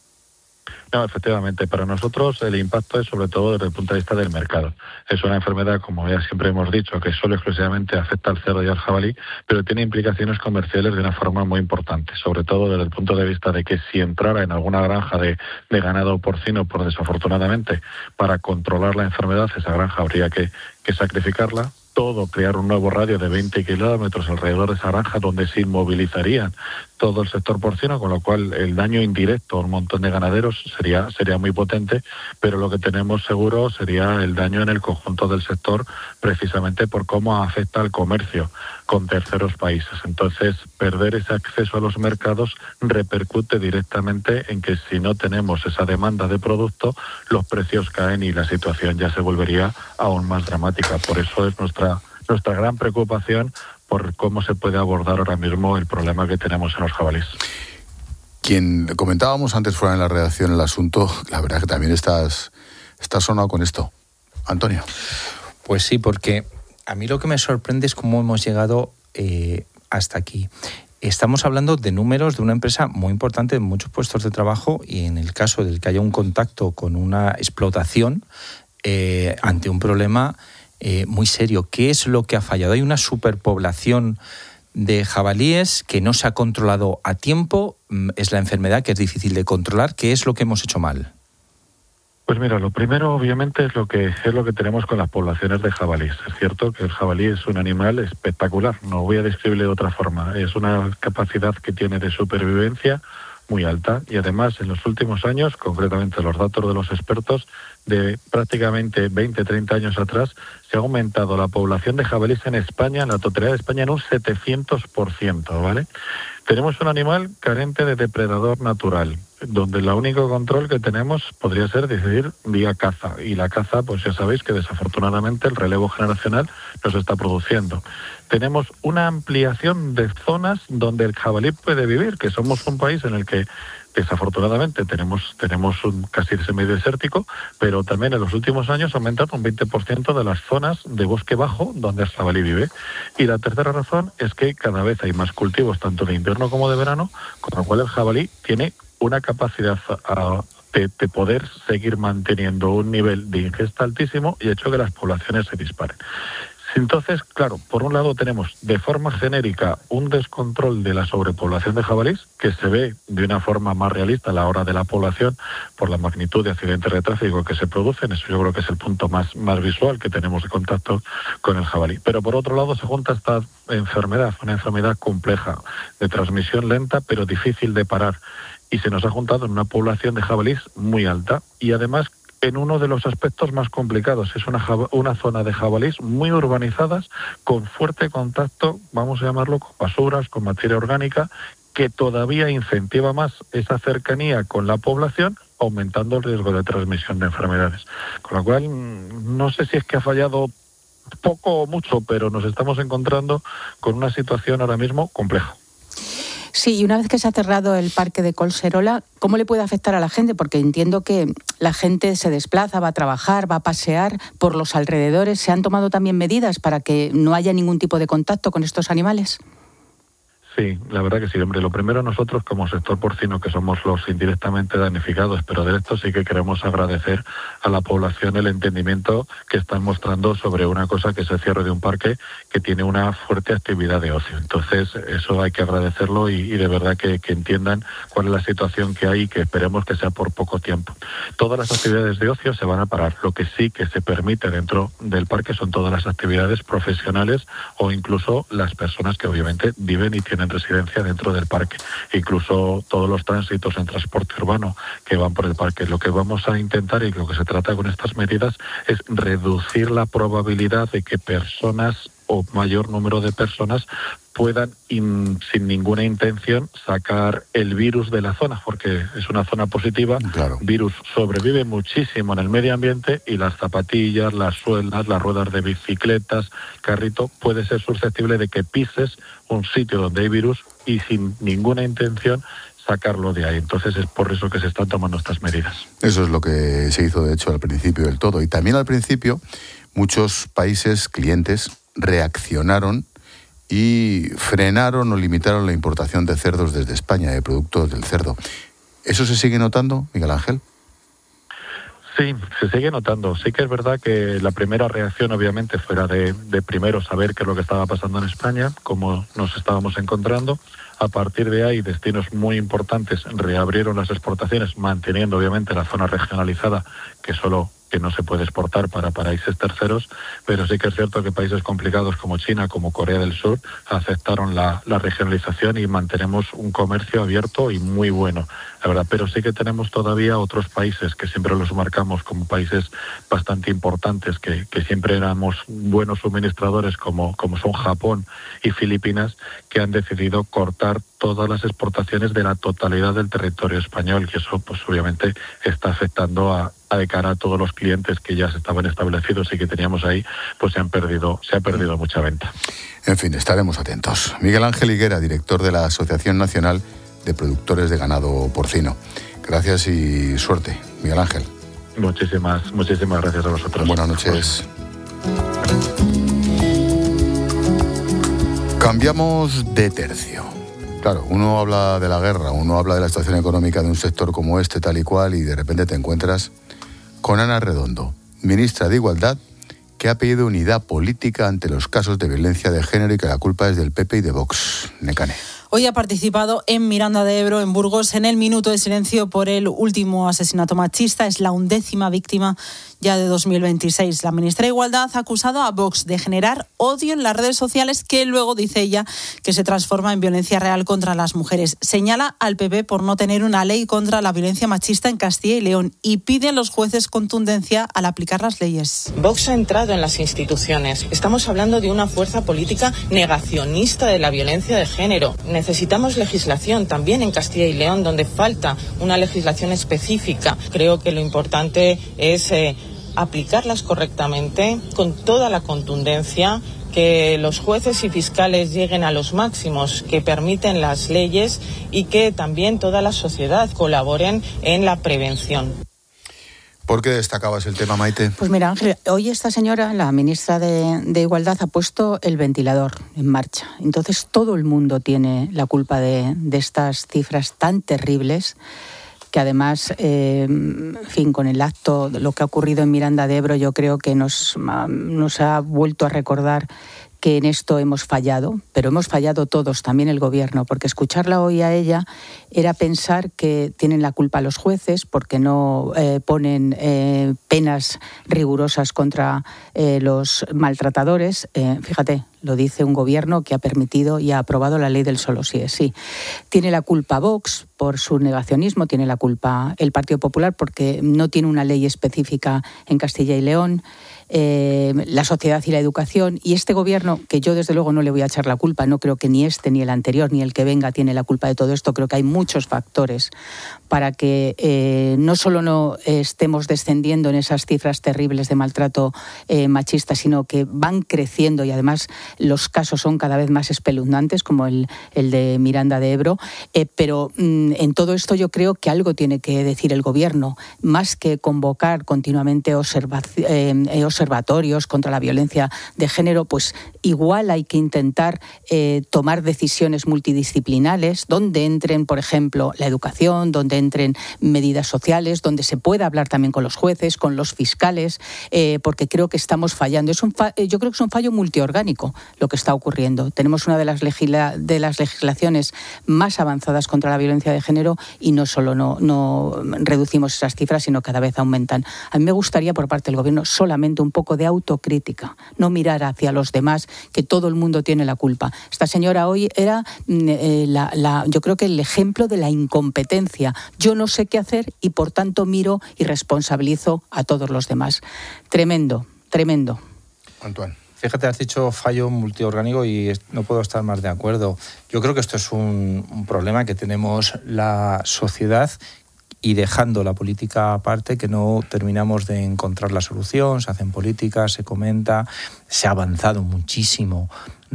No, efectivamente, para nosotros el impacto es sobre todo desde el punto de vista del mercado. Es una enfermedad, como ya siempre hemos dicho, que solo exclusivamente afecta al cerdo y al jabalí, pero tiene implicaciones comerciales de una forma muy importante, sobre todo desde el punto de vista de que si entrara en alguna granja de, de ganado porcino, por desafortunadamente, para controlar la enfermedad, esa granja habría que, que sacrificarla. Todo, crear un nuevo radio de veinte kilómetros alrededor de esa granja donde se inmovilizarían todo el sector porcino, con lo cual el daño indirecto a un montón de ganaderos sería sería muy potente, pero lo que tenemos seguro sería el daño en el conjunto del sector, precisamente por cómo afecta al comercio con terceros países. Entonces, perder ese acceso a los mercados repercute directamente en que si no tenemos esa demanda de producto, los precios caen y la situación ya se volvería aún más dramática. Por eso es nuestra nuestra gran preocupación por cómo se puede abordar ahora mismo el problema que tenemos en los jabalíes. Quien comentábamos antes fuera en la redacción el asunto, la verdad que también estás, estás sonado con esto. Antonio. Pues sí, porque a mí lo que me sorprende es cómo hemos llegado eh, hasta aquí. Estamos hablando de números de una empresa muy importante, de muchos puestos de trabajo, y en el caso del que haya un contacto con una explotación eh, ante un problema eh, muy serio. ¿Qué es lo que ha fallado? Hay una superpoblación de jabalíes que no se ha controlado a tiempo. Es la enfermedad que es difícil de controlar. ¿Qué es lo que hemos hecho mal? Pues mira, lo primero obviamente es lo que es lo que tenemos con las poblaciones de jabalíes. Es cierto que el jabalí es un animal espectacular, no voy a describirle de otra forma. Es una capacidad que tiene de supervivencia muy alta, y además en los últimos años, concretamente los datos de los expertos, de prácticamente veinte, treinta años atrás, se ha aumentado la población de jabalíes en España, en la totalidad de España, en un setecientos por ciento, ¿vale? Tenemos un animal carente de depredador natural, donde el único control que tenemos podría ser decidir vía caza. Y la caza, pues ya sabéis que desafortunadamente el relevo generacional nos está produciendo. Tenemos una ampliación de zonas donde el jabalí puede vivir, que somos un país en el que desafortunadamente tenemos tenemos un casi semidesértico, pero también en los últimos años ha aumentado un veinte por ciento de las zonas de bosque bajo donde el jabalí vive. Y la tercera razón es que cada vez hay más cultivos, tanto de invierno como de verano, con lo cual el jabalí tiene una capacidad uh, de, de poder seguir manteniendo un nivel de ingesta altísimo y ha hecho que las poblaciones se disparen. Entonces, claro, por un lado tenemos de forma genérica un descontrol de la sobrepoblación de jabalís, que se ve de una forma más realista a la hora de la población por la magnitud de accidentes de tráfico que se producen. Eso yo creo que es el punto más, más visual que tenemos de contacto con el jabalí. Pero por otro lado se junta esta enfermedad, una enfermedad compleja, de transmisión lenta pero difícil de parar. Y se nos ha juntado en una población de jabalís muy alta y además en uno de los aspectos más complicados. Es una, una zona de jabalís muy urbanizadas, con fuerte contacto, vamos a llamarlo, con basuras, con materia orgánica, que todavía incentiva más esa cercanía con la población, aumentando el riesgo de transmisión de enfermedades. Con lo cual, no sé si es que ha fallado poco o mucho, pero nos estamos encontrando con una situación ahora mismo compleja. Sí, y una vez que se ha cerrado el parque de Collserola, ¿cómo le puede afectar a la gente? Porque entiendo que la gente se desplaza, va a trabajar, va a pasear por los alrededores. ¿Se han tomado también medidas para que no haya ningún tipo de contacto con estos animales? Sí, la verdad que sí, hombre. Lo primero, nosotros como sector porcino, que somos los indirectamente damnificados, pero de esto sí que queremos agradecer a la población el entendimiento que están mostrando sobre una cosa que es el cierre de un parque que tiene una fuerte actividad de ocio. Entonces, eso hay que agradecerlo y, y de verdad que, que entiendan cuál es la situación que hay y que esperemos que sea por poco tiempo. Todas las actividades de ocio se van a parar. Lo que sí que se permite dentro del parque son todas las actividades profesionales o incluso las personas que obviamente viven y tienen en residencia dentro del parque, incluso todos los tránsitos en transporte urbano que van por el parque. Lo que vamos a intentar y lo que se trata con estas medidas es reducir la probabilidad de que personas o mayor número de personas puedan, in, sin ninguna intención, sacar el virus de la zona, porque es una zona positiva. Claro. Virus sobrevive muchísimo en el medio ambiente y las zapatillas, las suelas, las ruedas de bicicletas, carrito, puede ser susceptible de que pises un sitio donde hay virus y sin ninguna intención sacarlo de ahí. Entonces es por eso que se están tomando estas medidas. Eso es lo que se hizo, de hecho, al principio del todo. Y también al principio muchos países clientes reaccionaron y frenaron o limitaron la importación de cerdos desde España, de productos del cerdo. ¿Eso se sigue notando, Miguel Ángel? Sí, se sigue notando. Sí que es verdad que la primera reacción obviamente fuera de, de primero saber qué es lo que estaba pasando en España, cómo nos estábamos encontrando. A partir de ahí, destinos muy importantes reabrieron las exportaciones, manteniendo obviamente la zona regionalizada, que solo que no se puede exportar para países terceros, pero sí que es cierto que países complicados como China, como Corea del Sur, aceptaron la, la regionalización y mantenemos un comercio abierto y muy bueno, la verdad. Pero sí que tenemos todavía otros países que siempre los marcamos como países bastante importantes, que, que siempre éramos buenos suministradores, como, como son Japón y Filipinas, que han decidido cortar todas las exportaciones de la totalidad del territorio español, y eso pues obviamente está afectando a, a de cara a todos los clientes que ya estaban establecidos y que teníamos ahí, pues se han perdido, se ha perdido mucha venta. En fin, estaremos atentos. Miguel Ángel Higuera, director de la Asociación Nacional de Productores de Ganado Porcino. Gracias y suerte, Miguel Ángel. Muchísimas, muchísimas gracias a vosotros. Buenas noches. Cambiamos de tercio. Claro, uno habla de la guerra, uno habla de la situación económica de un sector como este, tal y cual, y de repente te encuentras con Ana Redondo, ministra de Igualdad, que ha pedido unidad política ante los casos de violencia de género y que la culpa es del P P y de Vox. Necane. Hoy ha participado en Miranda de Ebro, en Burgos, en el minuto de silencio por el último asesinato machista. Es la undécima víctima ya de dos mil veintiséis. La ministra de Igualdad ha acusado a Vox de generar odio en las redes sociales que luego, dice ella, que se transforma en violencia real contra las mujeres. Señala al P P por no tener una ley contra la violencia machista en Castilla y León y pide a los jueces contundencia al aplicar las leyes. Vox ha entrado en las instituciones. Estamos hablando de una fuerza política negacionista de la violencia de género. Necesitamos legislación también en Castilla y León, donde falta una legislación específica. Creo que lo importante es eh, aplicarlas correctamente, con toda la contundencia, que los jueces y fiscales lleguen a los máximos que permiten las leyes y que también toda la sociedad colaboren en la prevención. ¿Por qué destacabas el tema, Maite? Pues mira, Ángel, hoy esta señora, la ministra de, de Igualdad, ha puesto el ventilador en marcha. Entonces todo el mundo tiene la culpa de, de estas cifras tan terribles, que además, eh, en fin, con el acto, lo que ha ocurrido en Miranda de Ebro, yo creo que nos, nos ha vuelto a recordar que en esto hemos fallado, pero hemos fallado todos, también el gobierno, porque escucharla hoy a ella era pensar que tienen la culpa los jueces porque no eh, ponen eh, penas rigurosas contra eh, los maltratadores. Eh, fíjate, lo dice un gobierno que ha permitido y ha aprobado la ley del solo sí es sí. Tiene la culpa Vox por su negacionismo, tiene la culpa el Partido Popular porque no tiene una ley específica en Castilla y León. Eh, la sociedad y la educación, y este gobierno, que yo desde luego no le voy a echar la culpa, no creo que ni este, ni el anterior, ni el que venga tiene la culpa de todo esto, creo que hay muchos factores para que eh, no solo no estemos descendiendo en esas cifras terribles de maltrato eh, machista, sino que van creciendo y además los casos son cada vez más espeluznantes, como el, el de Miranda de Ebro, eh, pero mm, en todo esto yo creo que algo tiene que decir el gobierno, más que convocar continuamente observación, eh, observatorios contra la violencia de género, pues igual hay que intentar eh, tomar decisiones multidisciplinares donde entren, por ejemplo, la educación, donde entren medidas sociales, donde se pueda hablar también con los jueces, con los fiscales, eh, porque creo que estamos fallando. Es un fa- yo creo que es un fallo multiorgánico lo que está ocurriendo. Tenemos una de las, legisla- de las legislaciones más avanzadas contra la violencia de género y no solo no, no reducimos esas cifras, sino cada vez aumentan. A mí me gustaría por parte del gobierno solamente un poco de autocrítica, no mirar hacia los demás, que todo el mundo tiene la culpa. Esta señora hoy era, eh, la, la, yo creo que el ejemplo de la incompetencia. Yo no sé qué hacer y por tanto miro y responsabilizo a todos los demás. Tremendo, tremendo. Antoine. Fíjate, has dicho fallo multiorgánico y no puedo estar más de acuerdo. Yo creo que esto es un, un problema que tenemos la sociedad y dejando la política aparte, que no terminamos de encontrar la solución, se hacen políticas, se comenta, se ha avanzado muchísimo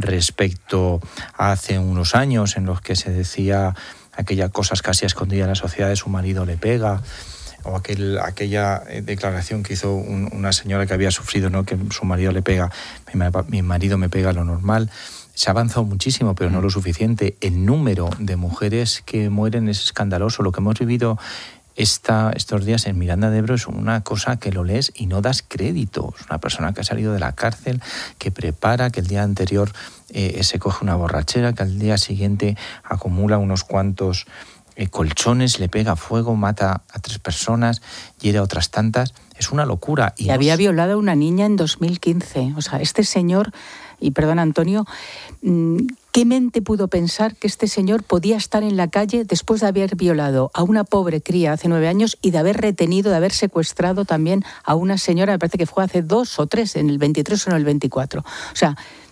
respecto a hace unos años en los que se decía aquellas cosas casi escondidas en la sociedad de su marido le pega, o aquel, aquella declaración que hizo un, una señora que había sufrido, ¿no?, que su marido le pega, mi, mi marido me pega lo normal. Se ha avanzado muchísimo, pero no lo suficiente. El número de mujeres que mueren es escandaloso. Lo que hemos vivido Esta, estos días en Miranda de Ebro es una cosa que lo lees y no das crédito. Es una persona que ha salido de la cárcel, que prepara, que el día anterior eh, se coge una borrachera, que al día siguiente acumula unos cuantos eh, colchones, le pega fuego, mata a tres personas, hiere a otras tantas. Es una locura. Y, y había nos... violado a una niña en dos mil quince. O sea, este señor, y perdón Antonio, ¿qué mente pudo pensar que este señor podía estar en la calle después de haber violado a una pobre cría hace nueve años y de haber retenido, de haber secuestrado también a una señora, me parece que fue hace dos o tres, en el veintitrés o en el veinticuatro? O sea,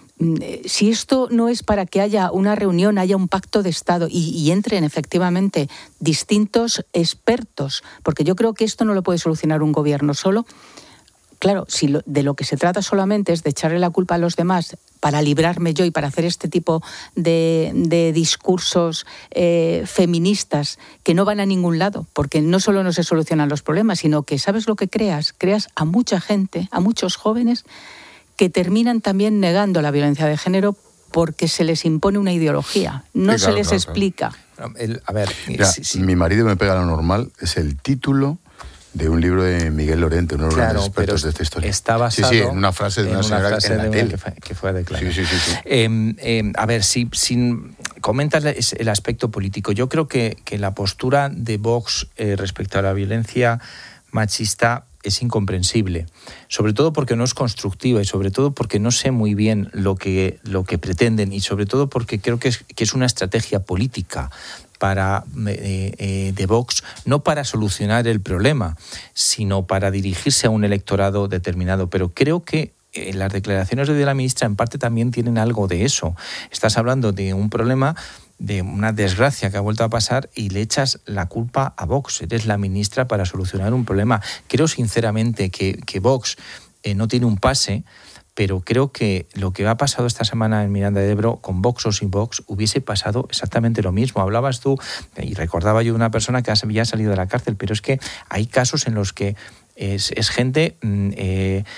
si esto no es para que haya una reunión, haya un pacto de Estado y, y entren efectivamente distintos expertos, porque yo creo que esto no lo puede solucionar un gobierno solo. Claro, si lo, de lo que se trata solamente es de echarle la culpa a los demás para librarme yo y para hacer este tipo de, de discursos eh, feministas que no van a ningún lado, porque no solo no se solucionan los problemas, sino que, ¿sabes lo que creas? Creas a mucha gente, a muchos jóvenes que terminan también negando la violencia de género porque se les impone una ideología, no sí, claro, se les claro, explica. Claro. El, a ver, Mira, sí, sí. Mi marido me pega lo normal es el título de un libro de Miguel Lorente, uno de los claro, grandes expertos de esta historia. Está basado sí, sí, en una frase de una, una señora frase en la de tele. Que fue, que fue declarada. Sí, sí, sí, sí. Eh, eh, a ver, si, si comentas el aspecto político, yo creo que, que la postura de Vox eh, respecto a la violencia machista es incomprensible, sobre todo porque no es constructiva y sobre todo porque no sé muy bien lo que, lo que pretenden y sobre todo porque creo que es, que es una estrategia política para eh, eh, de Vox, no para solucionar el problema, sino para dirigirse a un electorado determinado. Pero creo que eh, las declaraciones de la ministra en parte también tienen algo de eso. Estás hablando de un problema, de una desgracia que ha vuelto a pasar y le echas la culpa a Vox. Eres la ministra para solucionar un problema. Creo sinceramente que, que Vox eh, no tiene un pase, pero creo que lo que ha pasado esta semana en Miranda de Ebro, con Vox o sin Vox, hubiese pasado exactamente lo mismo. Hablabas tú, y recordaba yo de una persona que ya ha salido de la cárcel, pero es que hay casos en los que es, es gente eh,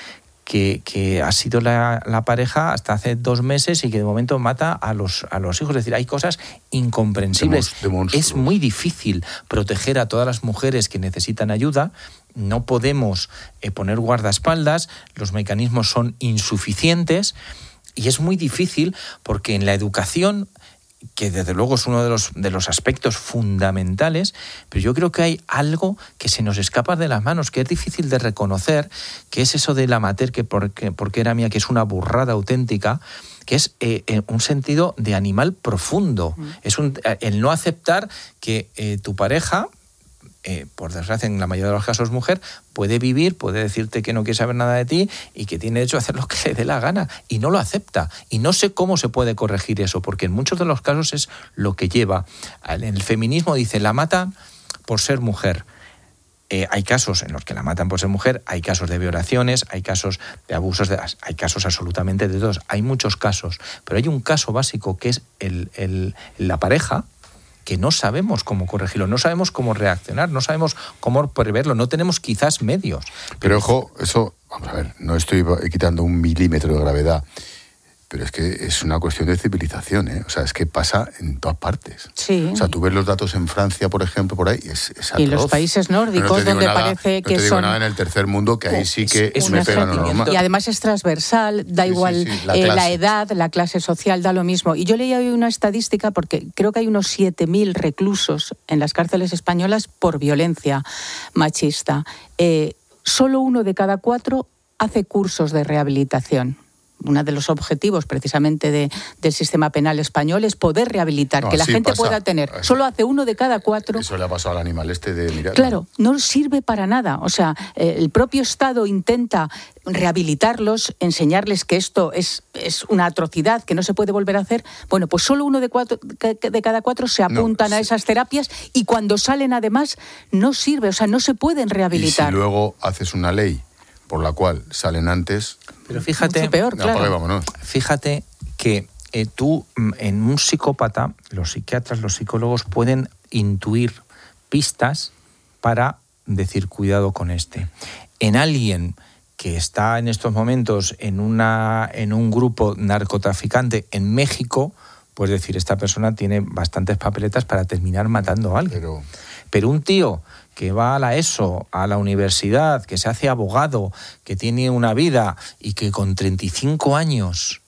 que, que ha sido la, la pareja hasta hace dos meses y que de momento mata a los, a los hijos. Es decir, hay cosas incomprensibles. De mon- de es muy difícil proteger a todas las mujeres que necesitan ayuda. No podemos eh, poner guardaespaldas, los mecanismos son insuficientes y es muy difícil porque en la educación, que desde luego es uno de los, de los aspectos fundamentales, pero yo creo que hay algo que se nos escapa de las manos, que es difícil de reconocer, que es eso de la mater, que porque, porque era mía, que es una burrada auténtica, que es eh, eh, un sentido de animal profundo. Mm. Es un, el no aceptar que eh, tu pareja, Eh, por desgracia en la mayoría de los casos mujer, puede vivir, puede decirte que no quiere saber nada de ti y que tiene derecho a hacer lo que le dé la gana, y no lo acepta. Y no sé cómo se puede corregir eso, porque en muchos de los casos es lo que lleva. En el feminismo dice, la matan por ser mujer. Eh, hay casos en los que la matan por ser mujer, hay casos de violaciones, hay casos de abusos, de, hay casos absolutamente de todos, hay muchos casos, pero hay un caso básico que es el, el, la pareja, que no sabemos cómo corregirlo, no sabemos cómo reaccionar, no sabemos cómo preverlo, no tenemos quizás medios. Pero ojo, eso, vamos a ver, no estoy quitando un milímetro de gravedad, pero es que es una cuestión de civilización, ¿eh? O sea, es que pasa en todas partes. Sí. O sea, tú ves los datos en Francia, por ejemplo, por ahí, es, es atroz. Y los países nórdicos, no, no donde nada, parece que no te digo son... nada en el tercer mundo, que ahí sí que es me pegan lo normal. Y además es transversal, da sí, igual sí, sí, la, eh, clase. la edad, la clase social, da lo mismo. Y yo leía hoy una estadística, porque creo que hay unos siete mil reclusos en las cárceles españolas por violencia machista. Eh, solo uno de cada cuatro hace cursos de rehabilitación. Uno de los objetivos precisamente de, del sistema penal español es poder rehabilitar, no, que la gente pasa, pueda tener. Así. Solo hace uno de cada cuatro. Eso le ha pasado al animal este de mirar. Claro, no sirve para nada. O sea, eh, el propio Estado intenta rehabilitarlos, enseñarles que esto es, es una atrocidad, que no se puede volver a hacer. Bueno, pues solo uno de, cuatro, de cada cuatro se apuntan no, sí. a esas terapias, y cuando salen además no sirve, o sea, no se pueden rehabilitar. Y si luego haces una ley por la cual salen antes... Pero fíjate, mucho peor, claro. apague, vámonos. Fíjate que eh, tú, en un psicópata, los psiquiatras, los psicólogos pueden intuir pistas para decir cuidado con este. En alguien que está en estos momentos en, una, en un grupo narcotraficante en México, pues decir, esta persona tiene bastantes papeletas para terminar matando a alguien. Pero, Pero un tío que va a la ESO, a la universidad, que se hace abogado, que tiene una vida y que con treinta y cinco años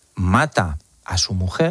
mata a su mujer,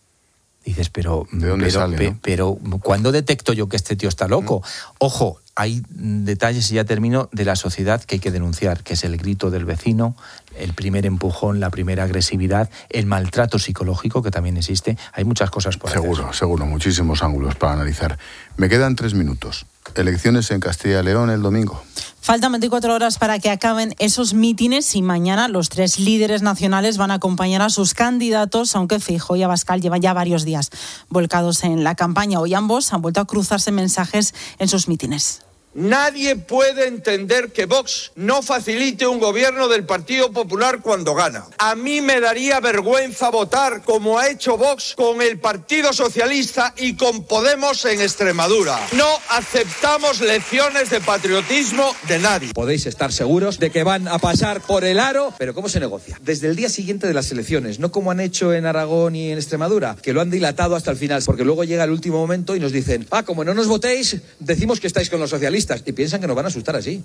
dices, pero... ¿De dónde pero, sale, pe, no? pero ¿cuándo detecto yo que este tío está loco? Mm. Ojo, hay detalles, y ya termino, de la sociedad que hay que denunciar, que es el grito del vecino, el primer empujón, la primera agresividad, el maltrato psicológico, que también existe. Hay muchas cosas por Seguro, hacer. seguro, muchísimos ángulos para analizar. Me quedan tres minutos. Elecciones en Castilla y León el domingo. Faltan veinticuatro horas para que acaben esos mítines, y mañana los tres líderes nacionales van a acompañar a sus candidatos, aunque Feijóo y Abascal llevan ya varios días volcados en la campaña. Hoy ambos han vuelto a cruzarse mensajes en sus mítines. Nadie puede entender que Vox no facilite un gobierno del Partido Popular cuando gana. A mí me daría vergüenza votar como ha hecho Vox con el Partido Socialista y con Podemos en Extremadura. No aceptamos lecciones de patriotismo de nadie. Podéis estar seguros de que van a pasar por el aro, pero ¿cómo se negocia? Desde el día siguiente de las elecciones, no como han hecho en Aragón y en Extremadura, que lo han dilatado hasta el final, porque luego llega el último momento y nos dicen, ah, como no nos votéis, decimos que estáis con los socialistas. Y piensan que nos van a asustar así.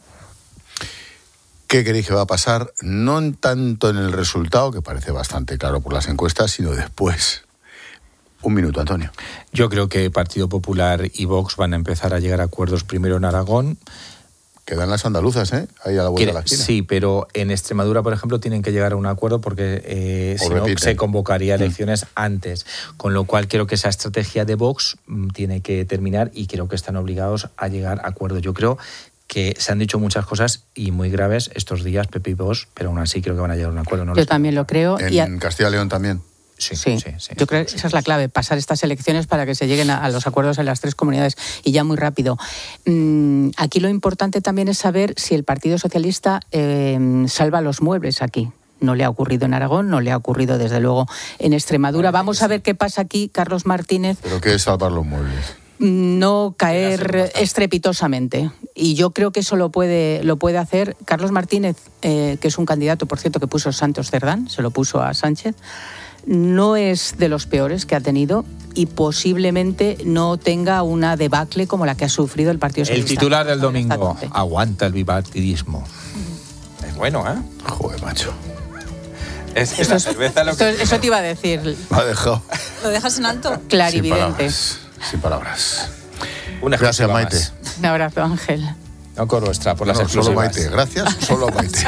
¿Qué creéis que va a pasar? No en tanto en el resultado, que parece bastante claro por las encuestas, sino después. Un minuto, Antonio. Yo creo que Partido Popular y Vox van a empezar a llegar a acuerdos primero en Aragón. Quedan las andaluzas, ¿eh? Ahí a la vuelta de la esquina. Sí, pero en Extremadura, por ejemplo, tienen que llegar a un acuerdo porque eh, si no se convocaría elecciones mm. antes. Con lo cual creo que esa estrategia de Vox mm, tiene que terminar, y creo que están obligados a llegar a acuerdo. Yo creo que se han dicho muchas cosas y muy graves estos días, Pepe y Vox, pero aún así creo que van a llegar a un acuerdo. No Yo también lo creo. En y a... Castilla y León también. Sí, sí, sí, sí, yo creo que sí, esa es la clave, pasar estas elecciones para que se lleguen a, a los acuerdos en las tres comunidades, y ya muy rápido. Mm, aquí lo importante también es saber si el Partido Socialista eh, salva los muebles aquí. No le ha ocurrido en Aragón, no le ha ocurrido desde luego en Extremadura. Vamos a ver qué pasa aquí, Carlos Martínez. ¿Pero qué es salvar los muebles? no caer estrepitosamente. Y yo creo que eso lo puede, lo puede hacer Carlos Martínez, eh, que es un candidato, por cierto, que puso Santos Cerdán, se lo puso a Sánchez. No es de los peores que ha tenido y posiblemente no tenga una debacle como la que ha sufrido el Partido Socialista. El titular del domingo: aguanta el bipartidismo. Es bueno, ¿eh? Joder, macho. Es que la cerveza lo que... Eso, eso te iba a decir. Me ha dejado. ¿Lo dejas en alto? Clarividente. Sin palabras. Sin palabras. Una Gracias, Maite. más. Un abrazo, Ángel. No corro extra por las no, exclusivas. Solo Maite. Gracias, solo a Maite.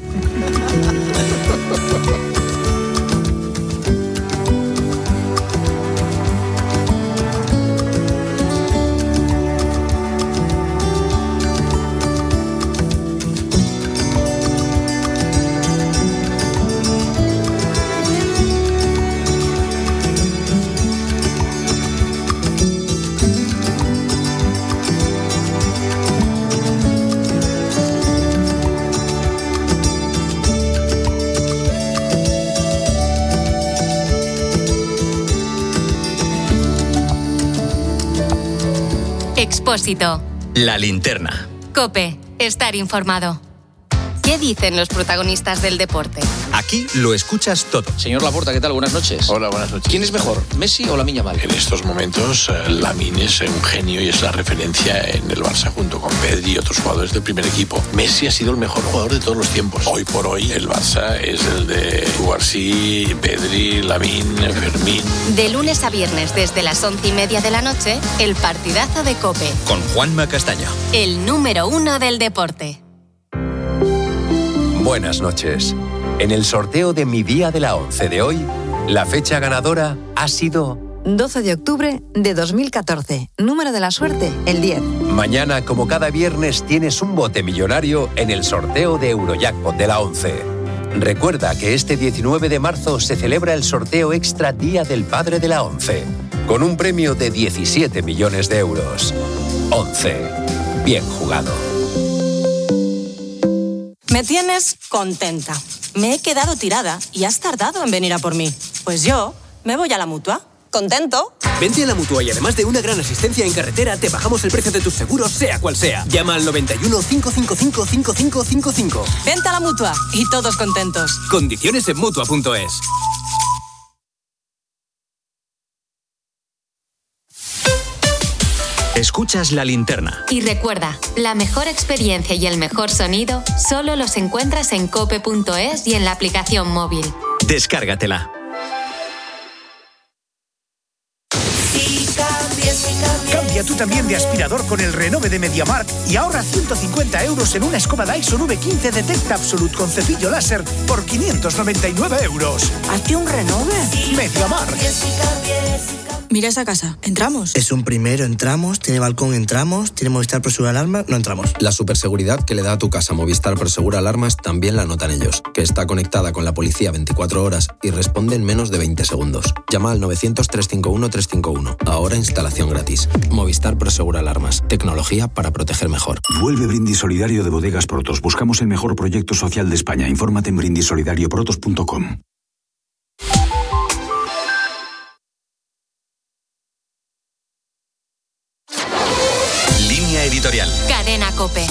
Expósito. La linterna. COPE. Estar informado. ¿Qué dicen los protagonistas del deporte? Aquí lo escuchas todo. Señor Laporta, ¿qué tal? Buenas noches. Hola, buenas noches. ¿Quién es mejor, Messi o Lamine Yamal? En estos momentos, eh, Lamine es un genio y es la referencia en el Barça junto con Pedri y otros jugadores del primer equipo. Messi ha sido el mejor jugador de todos los tiempos. Hoy por hoy, el Barça es el de Cubarsí, Pedri, Lamine, Fermín. De lunes a viernes, desde las once y media de la noche, el partidazo de COPE. Con Juanma Castaño. El número uno del deporte. Buenas noches. En el sorteo de Mi Día de la Once de hoy, la fecha ganadora ha sido doce de octubre de dos mil catorce. Número de la suerte, el diez. Mañana, como cada viernes, tienes un bote millonario en el sorteo de Eurojackpot de la Once. Recuerda que este diecinueve de marzo se celebra el sorteo extra Día del Padre de la Once, con un premio de diecisiete millones de euros. Once. Bien jugado. Me tienes contenta. Me he quedado tirada y has tardado en venir a por mí. Pues yo me voy a la Mutua. ¿Contento? Vente a la Mutua y además de una gran asistencia en carretera, te bajamos el precio de tus seguros, sea cual sea. Llama al noventa y uno, cinco cinco cinco, cinco cinco cinco cinco. Vente a la Mutua y todos contentos. Condiciones en Mutua punto es. Escuchas La Linterna. Y recuerda, la mejor experiencia y el mejor sonido solo los encuentras en cope punto es y en la aplicación móvil. Descárgatela. Cambia tú también de aspirador con el renove de MediaMarkt y ahorra ciento cincuenta euros en una escoba Dyson V quince Detect Absolute con cepillo láser por quinientos noventa y nueve euros. ¿Hazte un renove? MediaMarkt. Mira esa casa. ¿Entramos? Es un primero, entramos. Tiene balcón, entramos. Tiene Movistar Prosegur Alarmas, no entramos. La superseguridad que le da a tu casa Movistar Prosegur Alarmas también la notan ellos, que está conectada con la policía veinticuatro horas y responde en menos de veinte segundos. Llama al novecientos, trescientos cincuenta y uno, trescientos cincuenta y uno. Ahora instalación gratis. Movistar Prosegur Alarmas. Tecnología para proteger mejor. Vuelve Brindis Solidario de Bodegas Protos. Buscamos el mejor proyecto social de España. Infórmate en brindis solidario protos punto com. Editorial. Cadena COPE.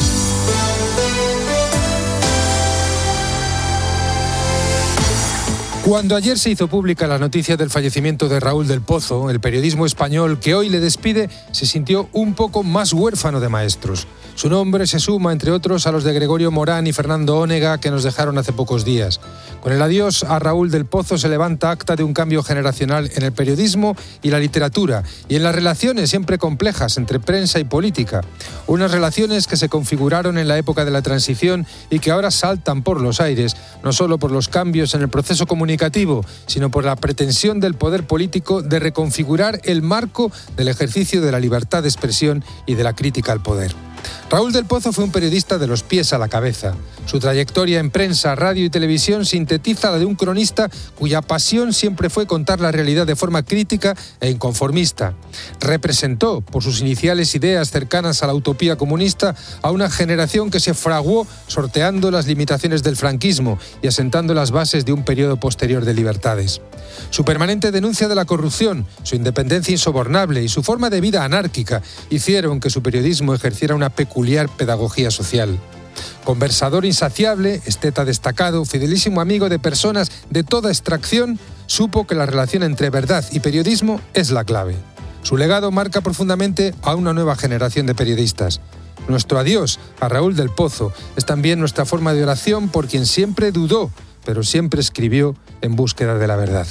Cuando ayer se hizo pública la noticia del fallecimiento de Raúl del Pozo, el periodismo español que hoy le despide se sintió un poco más huérfano de maestros. Su nombre se suma, entre otros, a los de Gregorio Morán y Fernando Ónega, que nos dejaron hace pocos días. Con el adiós a Raúl del Pozo se levanta acta de un cambio generacional en el periodismo y la literatura, y en las relaciones siempre complejas entre prensa y política. Unas relaciones que se configuraron en la época de la transición y que ahora saltan por los aires, no solo por los cambios en el proceso comunicativo, sino por la pretensión del poder político de reconfigurar el marco del ejercicio de la libertad de expresión y de la crítica al poder. Raúl del Pozo fue un periodista de los pies a la cabeza. Su trayectoria en prensa, radio y televisión sintetiza la de un cronista cuya pasión siempre fue contar la realidad de forma crítica e inconformista. Representó, por sus iniciales ideas cercanas a la utopía comunista, a una generación que se fraguó sorteando las limitaciones del franquismo y asentando las bases de un periodo posterior de libertades. Su permanente denuncia de la corrupción, su independencia insobornable y su forma de vida anárquica hicieron que su periodismo ejerciera una peculiar pedagogía social. Conversador insaciable, esteta destacado, fidelísimo amigo de personas de toda extracción, supo que la relación entre verdad y periodismo es la clave. Su legado marca profundamente a una nueva generación de periodistas. Nuestro adiós a Raúl del Pozo es también nuestra forma de oración por quien siempre dudó, pero siempre escribió en búsqueda de la verdad.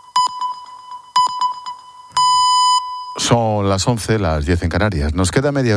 Son las once, las diez en Canarias. Nos queda media